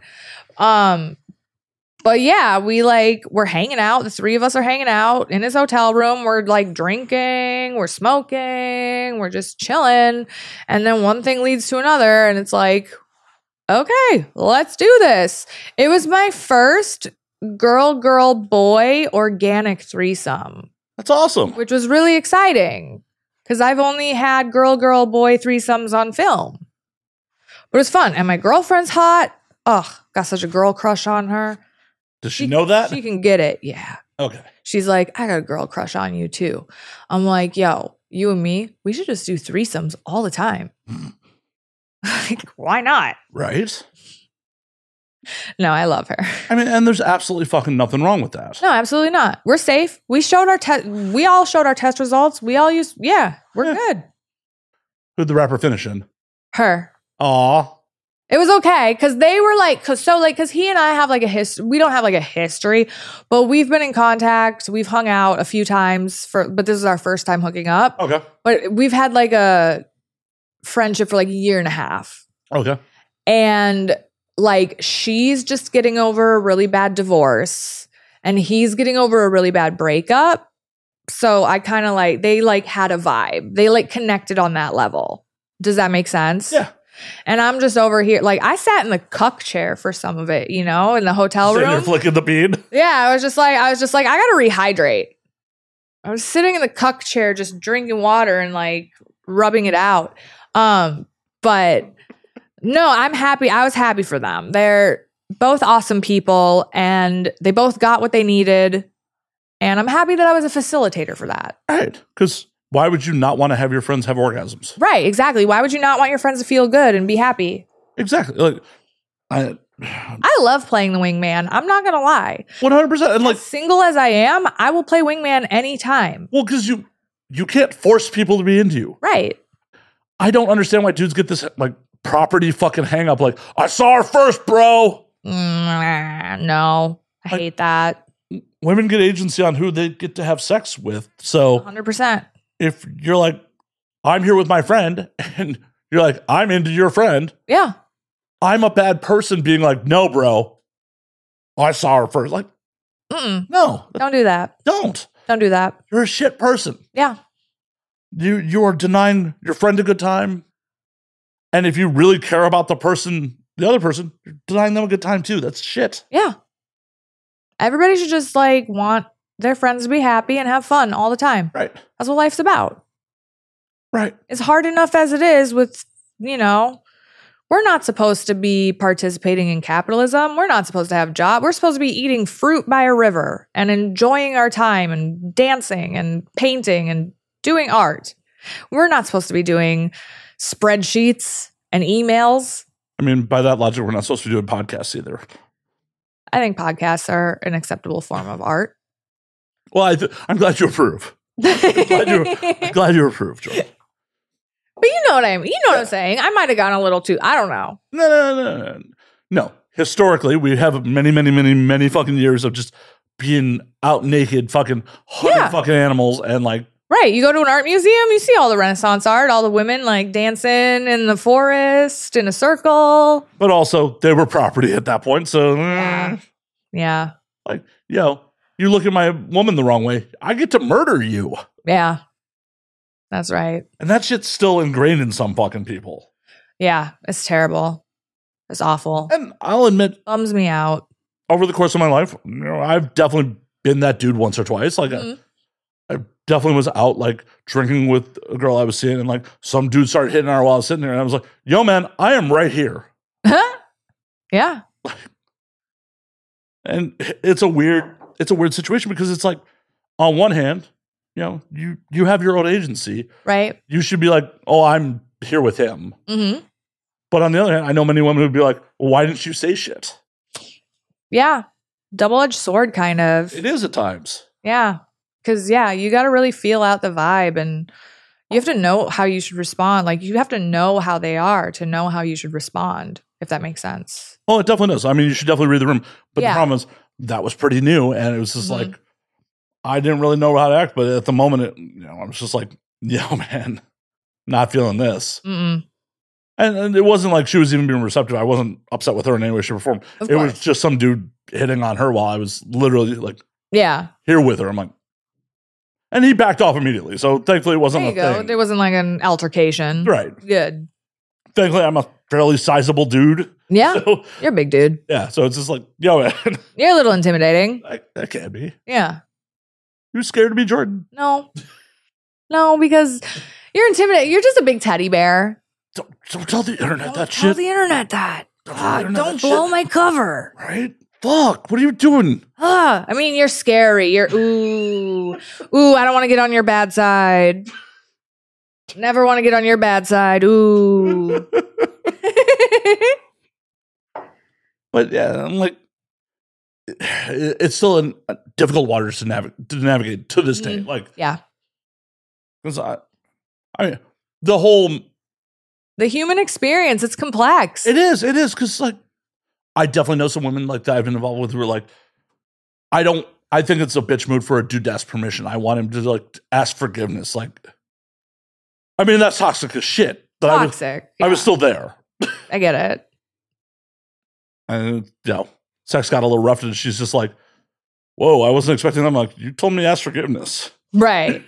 But yeah, we're hanging out. The three of us are hanging out in his hotel room. We're like drinking, we're smoking, we're just chilling. And then one thing leads to another. And it's like, okay, let's do this. It was my first girl, boy organic threesome, That's awesome. which was really exciting because I've only had girl, boy threesomes on film. But it was fun. And my girlfriend's hot. Ugh, got such a girl crush on her. Does she know that? She can get it. Yeah. Okay. She's like, I got a girl crush on you too. I'm like, yo, you and me, we should just do threesomes all the time. Like, why not? Right? No, I love her. I mean, and there's absolutely fucking nothing wrong with that. No, absolutely not. We're safe. We all showed our test results. We all used, we're good. Who'd the rapper finish in? Her. Aw. It was okay because they were like, because he and I have like a history. We don't have like a history, but we've been in contact. We've hung out a few times but this is our first time hooking up. Okay. But we've had like a friendship for like a year and a half. Okay. And like she's just getting over a really bad divorce and he's getting over a really bad breakup. So I kind of like, they like had a vibe. They like connected on that level. Does that make sense? Yeah. And I'm just over here. Like I sat in the cuck chair for some of it, you know, in the hotel Sitting there room. flicking the bean. Yeah. I was just like, I got to rehydrate. I was sitting in the cuck chair, just drinking water and like rubbing it out. But no, I'm happy. I was happy for them. They're both awesome people and they both got what they needed. And I'm happy that I was a facilitator for that. Right. Because why would you not want to have your friends have orgasms? Right. Exactly. Why would you not want your friends to feel good and be happy? Exactly. Like, I love playing the wingman. I'm not going to lie. 100%. And like, As single as I am, I will play wingman anytime. well, because you can't force people to be into you. Right. I don't understand why dudes get this like property fucking hang up. Like, I saw her first, bro. No, I hate that. Women get agency on who they get to have sex with. So 100%. if you're like, I'm here with my friend, and you're like, I'm into your friend, Yeah. I'm a bad person being like, no, bro, I saw her first. Like, no, Don't do that. don't. Don't do that. You're a shit person. Yeah. You are denying your friend a good time. And if you really care about the other person, you're denying them a good time too. That's shit. Yeah. Everybody should just like want their friends to be happy and have fun all the time. Right. That's what life's about. Right. It's hard enough as it is with, we're we're not supposed to be participating in capitalism. We're not supposed to have jobs. We're supposed to be eating fruit by a river and enjoying our time and dancing and painting and doing art. We're not supposed to be doing spreadsheets and emails. I mean, by that logic, we're not supposed to be doing podcasts either. I think podcasts are an acceptable form of art. Well, I'm glad you approve. I'm glad you approve, Joel. But you know what I mean. You know what I'm saying. I might have gone a little too, I don't know. No. Historically, we have many fucking years of just being out naked, fucking hunting fucking animals and like. Right. You go to an art museum, you see all the Renaissance art, all the women like dancing in the forest in a circle. But also, they were property at that point. So, yeah. Like, you look at my woman the wrong way, I get to murder you. Yeah. That's right. And that shit's still ingrained in some fucking people. Yeah. It's terrible. It's awful. And I'll admit, bums me out. Over the course of my life, I've definitely been that dude once or twice. Like, I definitely was out like drinking with a girl I was seeing, and like some dude started hitting her while I was sitting there, and I was like, "Yo, man, I am right here." Yeah. And it's a weird situation because it's like, on one hand, you have your own agency, right? You should be like, "Oh, I'm here with him." Mm-hmm. But on the other hand, I know many women who'd be like, well, "Why didn't you say shit?" Yeah, double-edged sword, kind of. It is at times. Yeah. Because, you got to really feel out the vibe, and you have to know how you should respond. Like, you have to know how they are to know how you should respond, if that makes sense. Oh, it definitely does. I mean, you should definitely read the room. But the problem is, that was pretty new, and it was just like, I didn't really know how to act. But at the moment, I was just like, yo, man, not feeling this. Mm-mm. And it wasn't like she was even being receptive. I wasn't upset with her in any way, shape, or form. It was just some dude hitting on her while I was literally like, here with her. I'm like, and he backed off immediately. So thankfully it wasn't a thing. There wasn't like an altercation. Right. Good. Thankfully I'm a fairly sizable dude. Yeah. So, you're a big dude. Yeah. So it's just like, yo, man. You're a little intimidating. That can't be. Yeah. You're scared of me, Jordan? No, because you're intimidating. You're just a big teddy bear. Don't tell the internet that shit. Don't tell the internet that. Don't blow my cover. Right? Fuck, what are you doing? I mean, you're scary. You're, ooh, I don't want to get on your bad side. Never want to get on your bad side. Ooh. But yeah, I'm like, it's still in difficult waters to navigate to this day. Like, yeah. Because I mean, the human experience, it's complex. It is. Because like, I definitely know some women like that I've been involved with who are like, I think it's a bitch move for a dude to ask permission. I want him to like ask forgiveness. Like, I mean, that's toxic as shit. But I was still there. I get it. And, sex got a little rough and she's just like, whoa, I wasn't expecting that. I'm like, you told me to ask forgiveness. Right.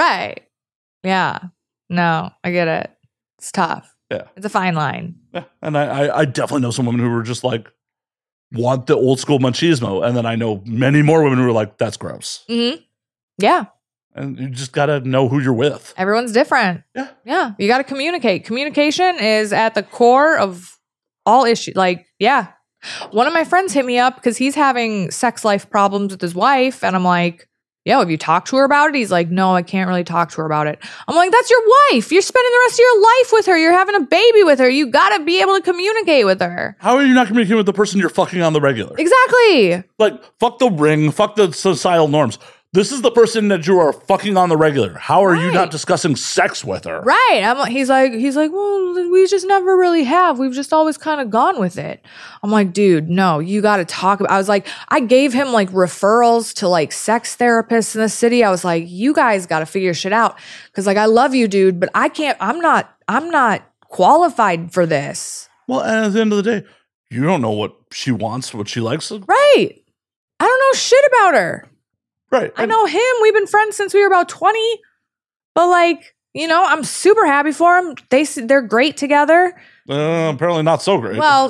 Yeah. No, I get it. It's tough. Yeah. It's a fine line. Yeah. And I definitely know some women who were just like, want the old school machismo. And then I know many more women who are like, that's gross. Mm-hmm. Yeah. And you just got to know who you're with. Everyone's different. Yeah. Yeah. You got to communicate. Communication is at the core of all issues. Like, yeah. One of my friends hit me up because he's having sex life problems with his wife. And I'm like, yo, have you talked to her about it? He's like, no, I can't really talk to her about it. I'm like, that's your wife. You're spending the rest of your life with her. You're having a baby with her. You got to be able to communicate with her. How are you not communicating with the person you're fucking on the regular? Exactly. Like, fuck the ring. Fuck the societal norms. This is the person that you are fucking on the regular. How are you not discussing sex with her? Right. He's like, well, we just never really have. We've just always kind of gone with it. I'm like, dude, no, you got to talk about. I was like, I gave him like referrals to like sex therapists in the city. I was like, you guys got to figure shit out. Cause like, I love you, dude, but I can't, I'm not qualified for this. Well, and at the end of the day, you don't know what she wants, what she likes. Right. I don't know shit about her. Right. I know him. We've been friends since we were about 20. But like, I'm super happy for him. They're great together. Apparently not so great. Well,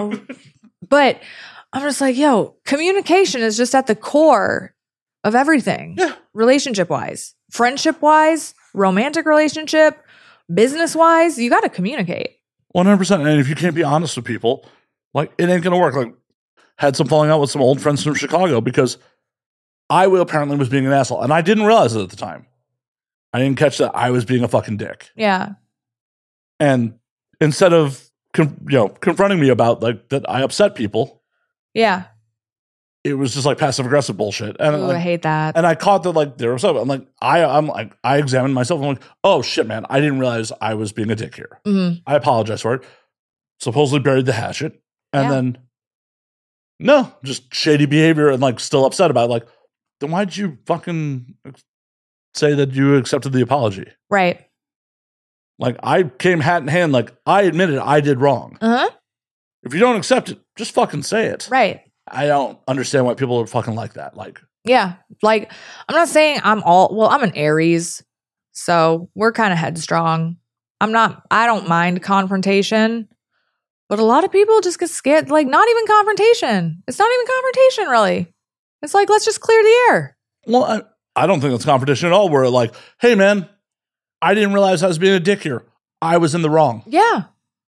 but I'm just like, yo, communication is just at the core of everything. Yeah. Relationship-wise, friendship-wise, romantic relationship, business-wise, you got to communicate. 100%. And if you can't be honest with people, like, it ain't going to work. Like, had some falling out with some old friends from Chicago because I apparently was being an asshole. And I didn't realize it at the time. I didn't catch that I was being a fucking dick. Yeah. And instead of confronting me about like that I upset people. Yeah. It was just like passive aggressive bullshit. And Ooh, I hate that. And I caught that like they were upset. I'm like, I examined myself. I'm like, oh shit, man. I didn't realize I was being a dick here. Mm-hmm. I apologize for it. Supposedly buried the hatchet. And then no, just shady behavior and like still upset about it. Like, then why'd you fucking say that you accepted the apology? Right. Like, I came hat in hand. Like, I admitted I did wrong. Uh-huh. If you don't accept it, just fucking say it. Right. I don't understand why people are fucking like that. Like, yeah. Like, I'm not saying I'm an Aries. So we're kind of headstrong. I don't mind confrontation. But a lot of people just get scared. Like, not even confrontation. It's not even confrontation, really. It's like, let's just clear the air. Well, I don't think it's confrontation at all. Where like, hey, man, I didn't realize I was being a dick here. I was in the wrong. Yeah.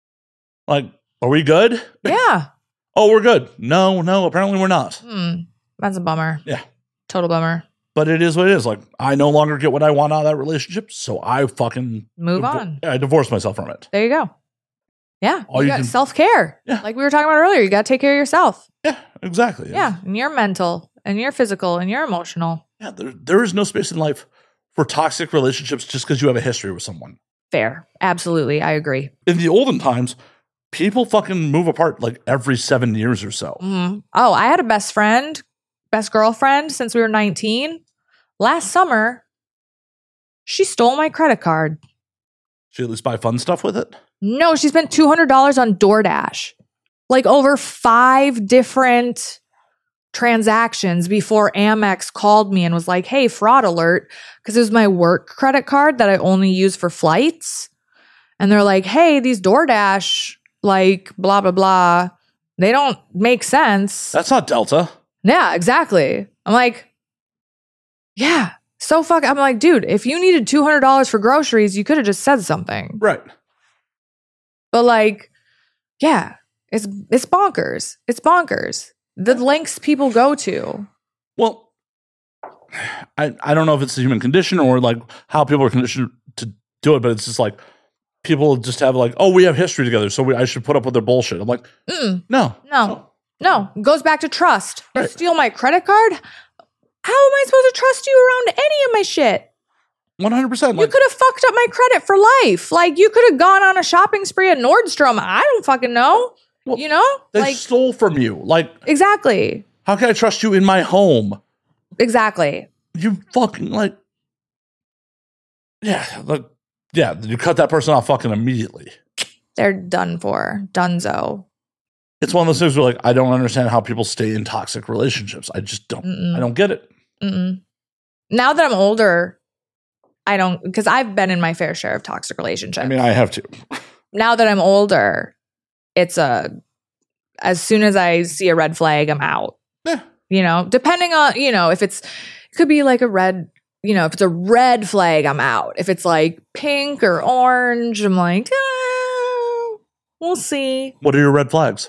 Like, are we good? Yeah. Oh, we're good. No, apparently we're not. That's a bummer. Yeah. Total bummer. But it is what it is. Like, I no longer get what I want out of that relationship, so I fucking move on. I divorced myself from it. There you go. Yeah. You got self-care. Yeah. Like we were talking about earlier. You got to take care of yourself. Yeah, exactly. Yeah. And you're mental and you're physical and you're emotional. Yeah. There is no space in life for toxic relationships just because you have a history with someone. Fair. Absolutely. I agree. In the olden times, people fucking move apart like every 7 years or so. Mm-hmm. Oh, I had a best girlfriend since we were 19. Last summer, she stole my credit card. She at least buy fun stuff with it? No, she spent $200 on DoorDash. Like over 5 different transactions before Amex called me and was like, hey, fraud alert. Because it was my work credit card that I only use for flights. And they're like, hey, these DoorDash, like blah, blah, blah, they don't make sense. That's not Delta. Yeah, exactly. I'm like, yeah. I'm like, dude, if you needed $200 for groceries, you could have just said something. Right. But like, yeah, it's bonkers. It's bonkers. The lengths people go to. Well, I don't know if it's the human condition or like how people are conditioned to do it, but it's just like people just have like, oh, we have history together, so I should put up with their bullshit. I'm like, no. It goes back to trust. Right. You steal my credit card? How am I supposed to trust you around any of my shit? 100%. You could have fucked up my credit for life. Like, you could have gone on a shopping spree at Nordstrom. I don't fucking know. Well, you know? They like, stole from you. Like, exactly. How can I trust you in my home? Exactly. You fucking like, yeah, you cut that person off fucking immediately. They're done for. Dunzo. It's one of those things where like, I don't understand how people stay in toxic relationships. I just don't. I don't get it. Now that I'm older, I don't, because I've been in my fair share of toxic relationships. I mean, I have to. Now that I'm older, it's as soon as I see a red flag, I'm out. Yeah. You know, depending on, if it could be like a red, if it's a red flag, I'm out. If it's like pink or orange, I'm like, we'll see. What are your red flags?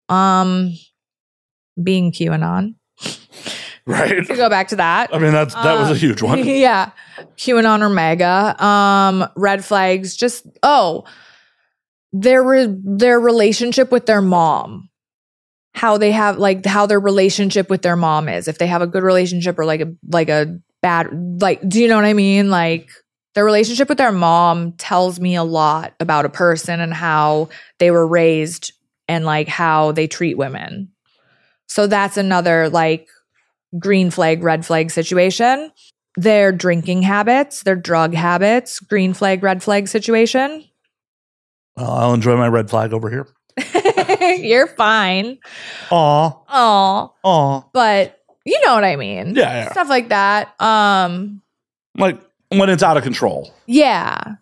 Being QAnon. Right. To go back to that. I mean, that was a huge one. Yeah. QAnon or MAGA. Red flags, just, their relationship with their mom. How they have, like, how their relationship with their mom is. If they have a good relationship or like a bad, like, do you know what I mean? Like, their relationship with their mom tells me a lot about a person and how they were raised and like how they treat women. So that's another like green flag, red flag situation. Their drinking habits, their drug habits, green flag, red flag situation. I'll enjoy my red flag over here. You're fine. Aw. But you know what I mean. Yeah. Stuff like that. Like when it's out of control. Yeah.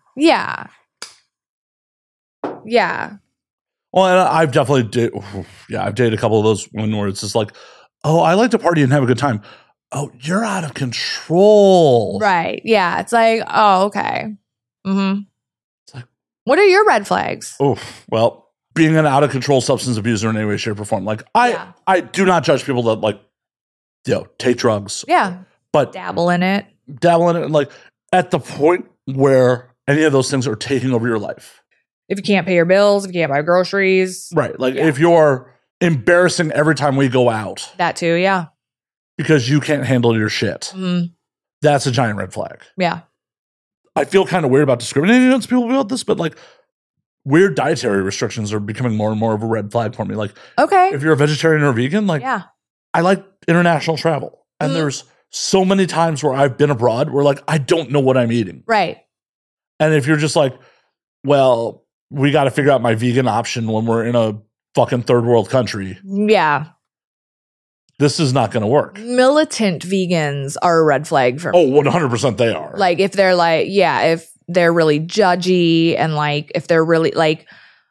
Well, and I've definitely I've dated a couple of those women where it's just like, oh, I like to party and have a good time. Oh, you're out of control. Right. Yeah. It's like, oh, okay. Mm-hmm. It's like, What are your red flags? Oh, well, being an out of control substance abuser in any way, shape, or form. Like I do not judge people that like, take drugs. Yeah. But dabble in it. And like at the point where any of those things are taking over your life. If you can't pay your bills, if you can't buy groceries. Right. Like if you're embarrassing every time we go out. That too, yeah. Because you can't handle your shit. Mm-hmm. That's a giant red flag. Yeah. I feel kind of weird about discriminating against people about this, but like weird dietary restrictions are becoming more and more of a red flag for me. Like, okay, if you're a vegetarian or a vegan, like, I like international travel. And there's so many times where I've been abroad where like, I don't know what I'm eating. Right. And if you're just like, well, we got to figure out my vegan option when we're in a fucking third world country. Yeah. This is not going to work. Militant vegans are a red flag for me. Oh, 100% they are. Like if they're like, if they're really judgy and like if they're really like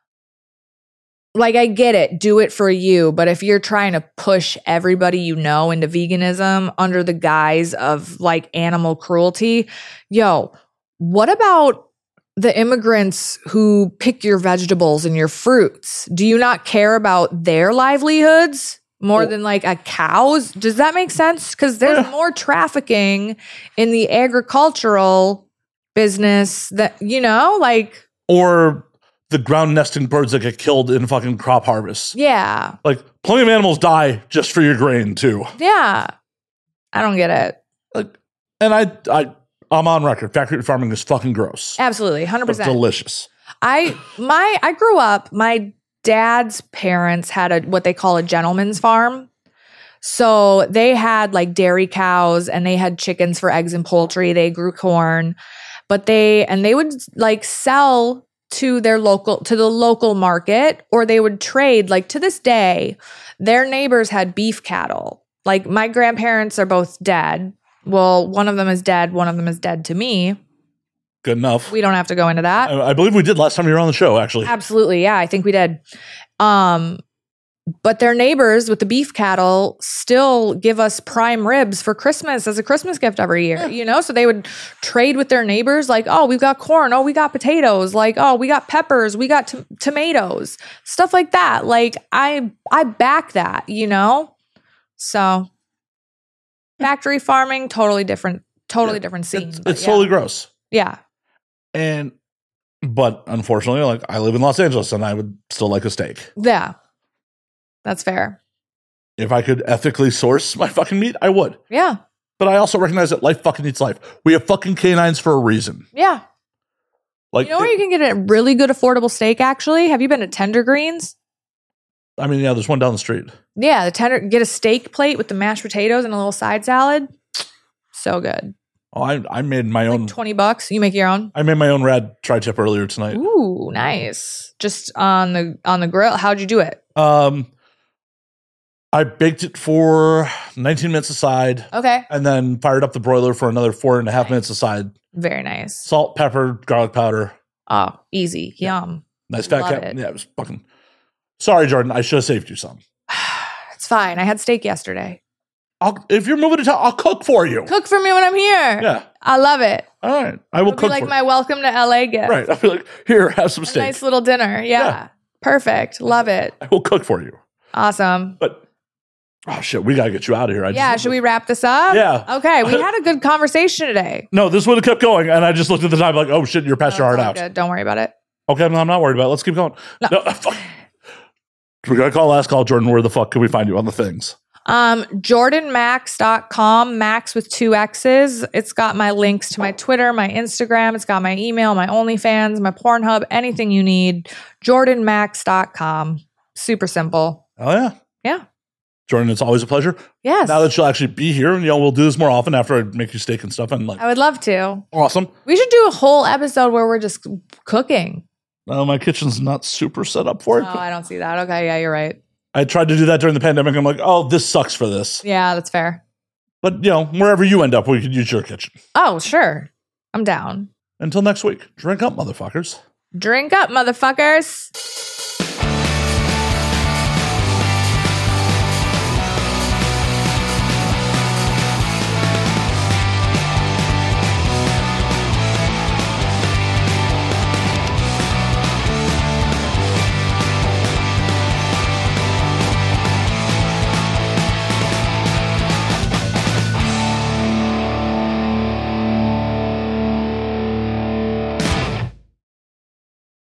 I get it, do it for you. But if you're trying to push everybody you know into veganism under the guise of like animal cruelty, what about the immigrants who pick your vegetables and your fruits? Do you not care about their livelihoods more than like a cow's? Does that make sense? Because there's more trafficking in the agricultural business that, like. Or the ground nesting birds that get killed in fucking crop harvests. Yeah. Like plenty of animals die just for your grain too. Yeah. I don't get it. Like, and I'm on record. Factory farming is fucking gross. Absolutely. 100%. But delicious. I grew up, my dad's parents had what they call a gentleman's farm. So they had like dairy cows and they had chickens for eggs and poultry. They grew corn, but they would like sell to the local market, or they would trade. Like to this day, their neighbors had beef cattle. Like my grandparents are both dead. Well, one of them is dead. One of them is dead to me. Good enough. We don't have to go into that. I believe we did last time you were on the show, actually. Absolutely. Yeah, I think we did. But their neighbors with the beef cattle still give us prime ribs for Christmas as a Christmas gift every year, So they would trade with their neighbors like, oh, we've got corn. Oh, we got potatoes. Like, oh, we got peppers. We got tomatoes. Stuff like that. Like, I back that, So factory farming, totally different scene. It's totally gross. Yeah. But unfortunately, like I live in Los Angeles and I would still like a steak. Yeah. That's fair. If I could ethically source my fucking meat, I would. Yeah. But I also recognize that life fucking eats life. We have fucking canines for a reason. Yeah. Like, where you can get a really good affordable steak, actually? Have you been to Tender Greens? I mean, yeah, there's one down the street. Yeah, get a steak plate with the mashed potatoes and a little side salad. So good. Oh, I made my own. $20. You make your own? I made my own rad tri-tip earlier tonight. Ooh, nice. Just on the grill. How'd you do it? I baked it for 19 minutes aside. Okay. And then fired up the broiler for another 4.5 minutes aside. Very nice. Salt, pepper, garlic powder. Oh, easy. Yum. Nice fat cap. Yeah, it was fucking. Sorry, Jordan. I should have saved you some. It's fine. I had steak yesterday. If you're moving to town, I'll cook for you. Cook for me when I'm here. Yeah. I love it. All right. I will It'll cook be like for my welcome to LA gift. Right. I'll be like, here, have some steak. Nice little dinner. Yeah. Perfect. Love it. I will cook for you. Awesome. But, oh shit, we got to get you out of here. Should we wrap this up? Yeah. Okay. We had a good conversation today. No, this would have kept going. And I just looked at the time like, oh shit, you're past your heart out. Good. Don't worry about it. Okay. I'm not worried about it. Let's keep going. No fuck. We got to call last call. Jordan, where the fuck can we find you on the things? JordanMax.com, Max with 2 X's. It's got my links to my Twitter, my Instagram. It's got my email, my OnlyFans, my Pornhub, anything you need. JordanMax.com. Super simple. Oh, yeah. Yeah. Jordan, it's always a pleasure. Yes. Now that you'll actually be here, and we'll do this more often after I make you steak and stuff. And like, I would love to. Awesome. We should do a whole episode where we're just cooking. No, my kitchen's not super set up for it. Oh, I don't see that. Okay, yeah, you're right. I tried to do that during the pandemic. I'm like, oh, this sucks for this. Yeah, that's fair. But, wherever you end up, we could use your kitchen. Oh, sure. I'm down. Until next week, drink up, motherfuckers. Drink up, motherfuckers.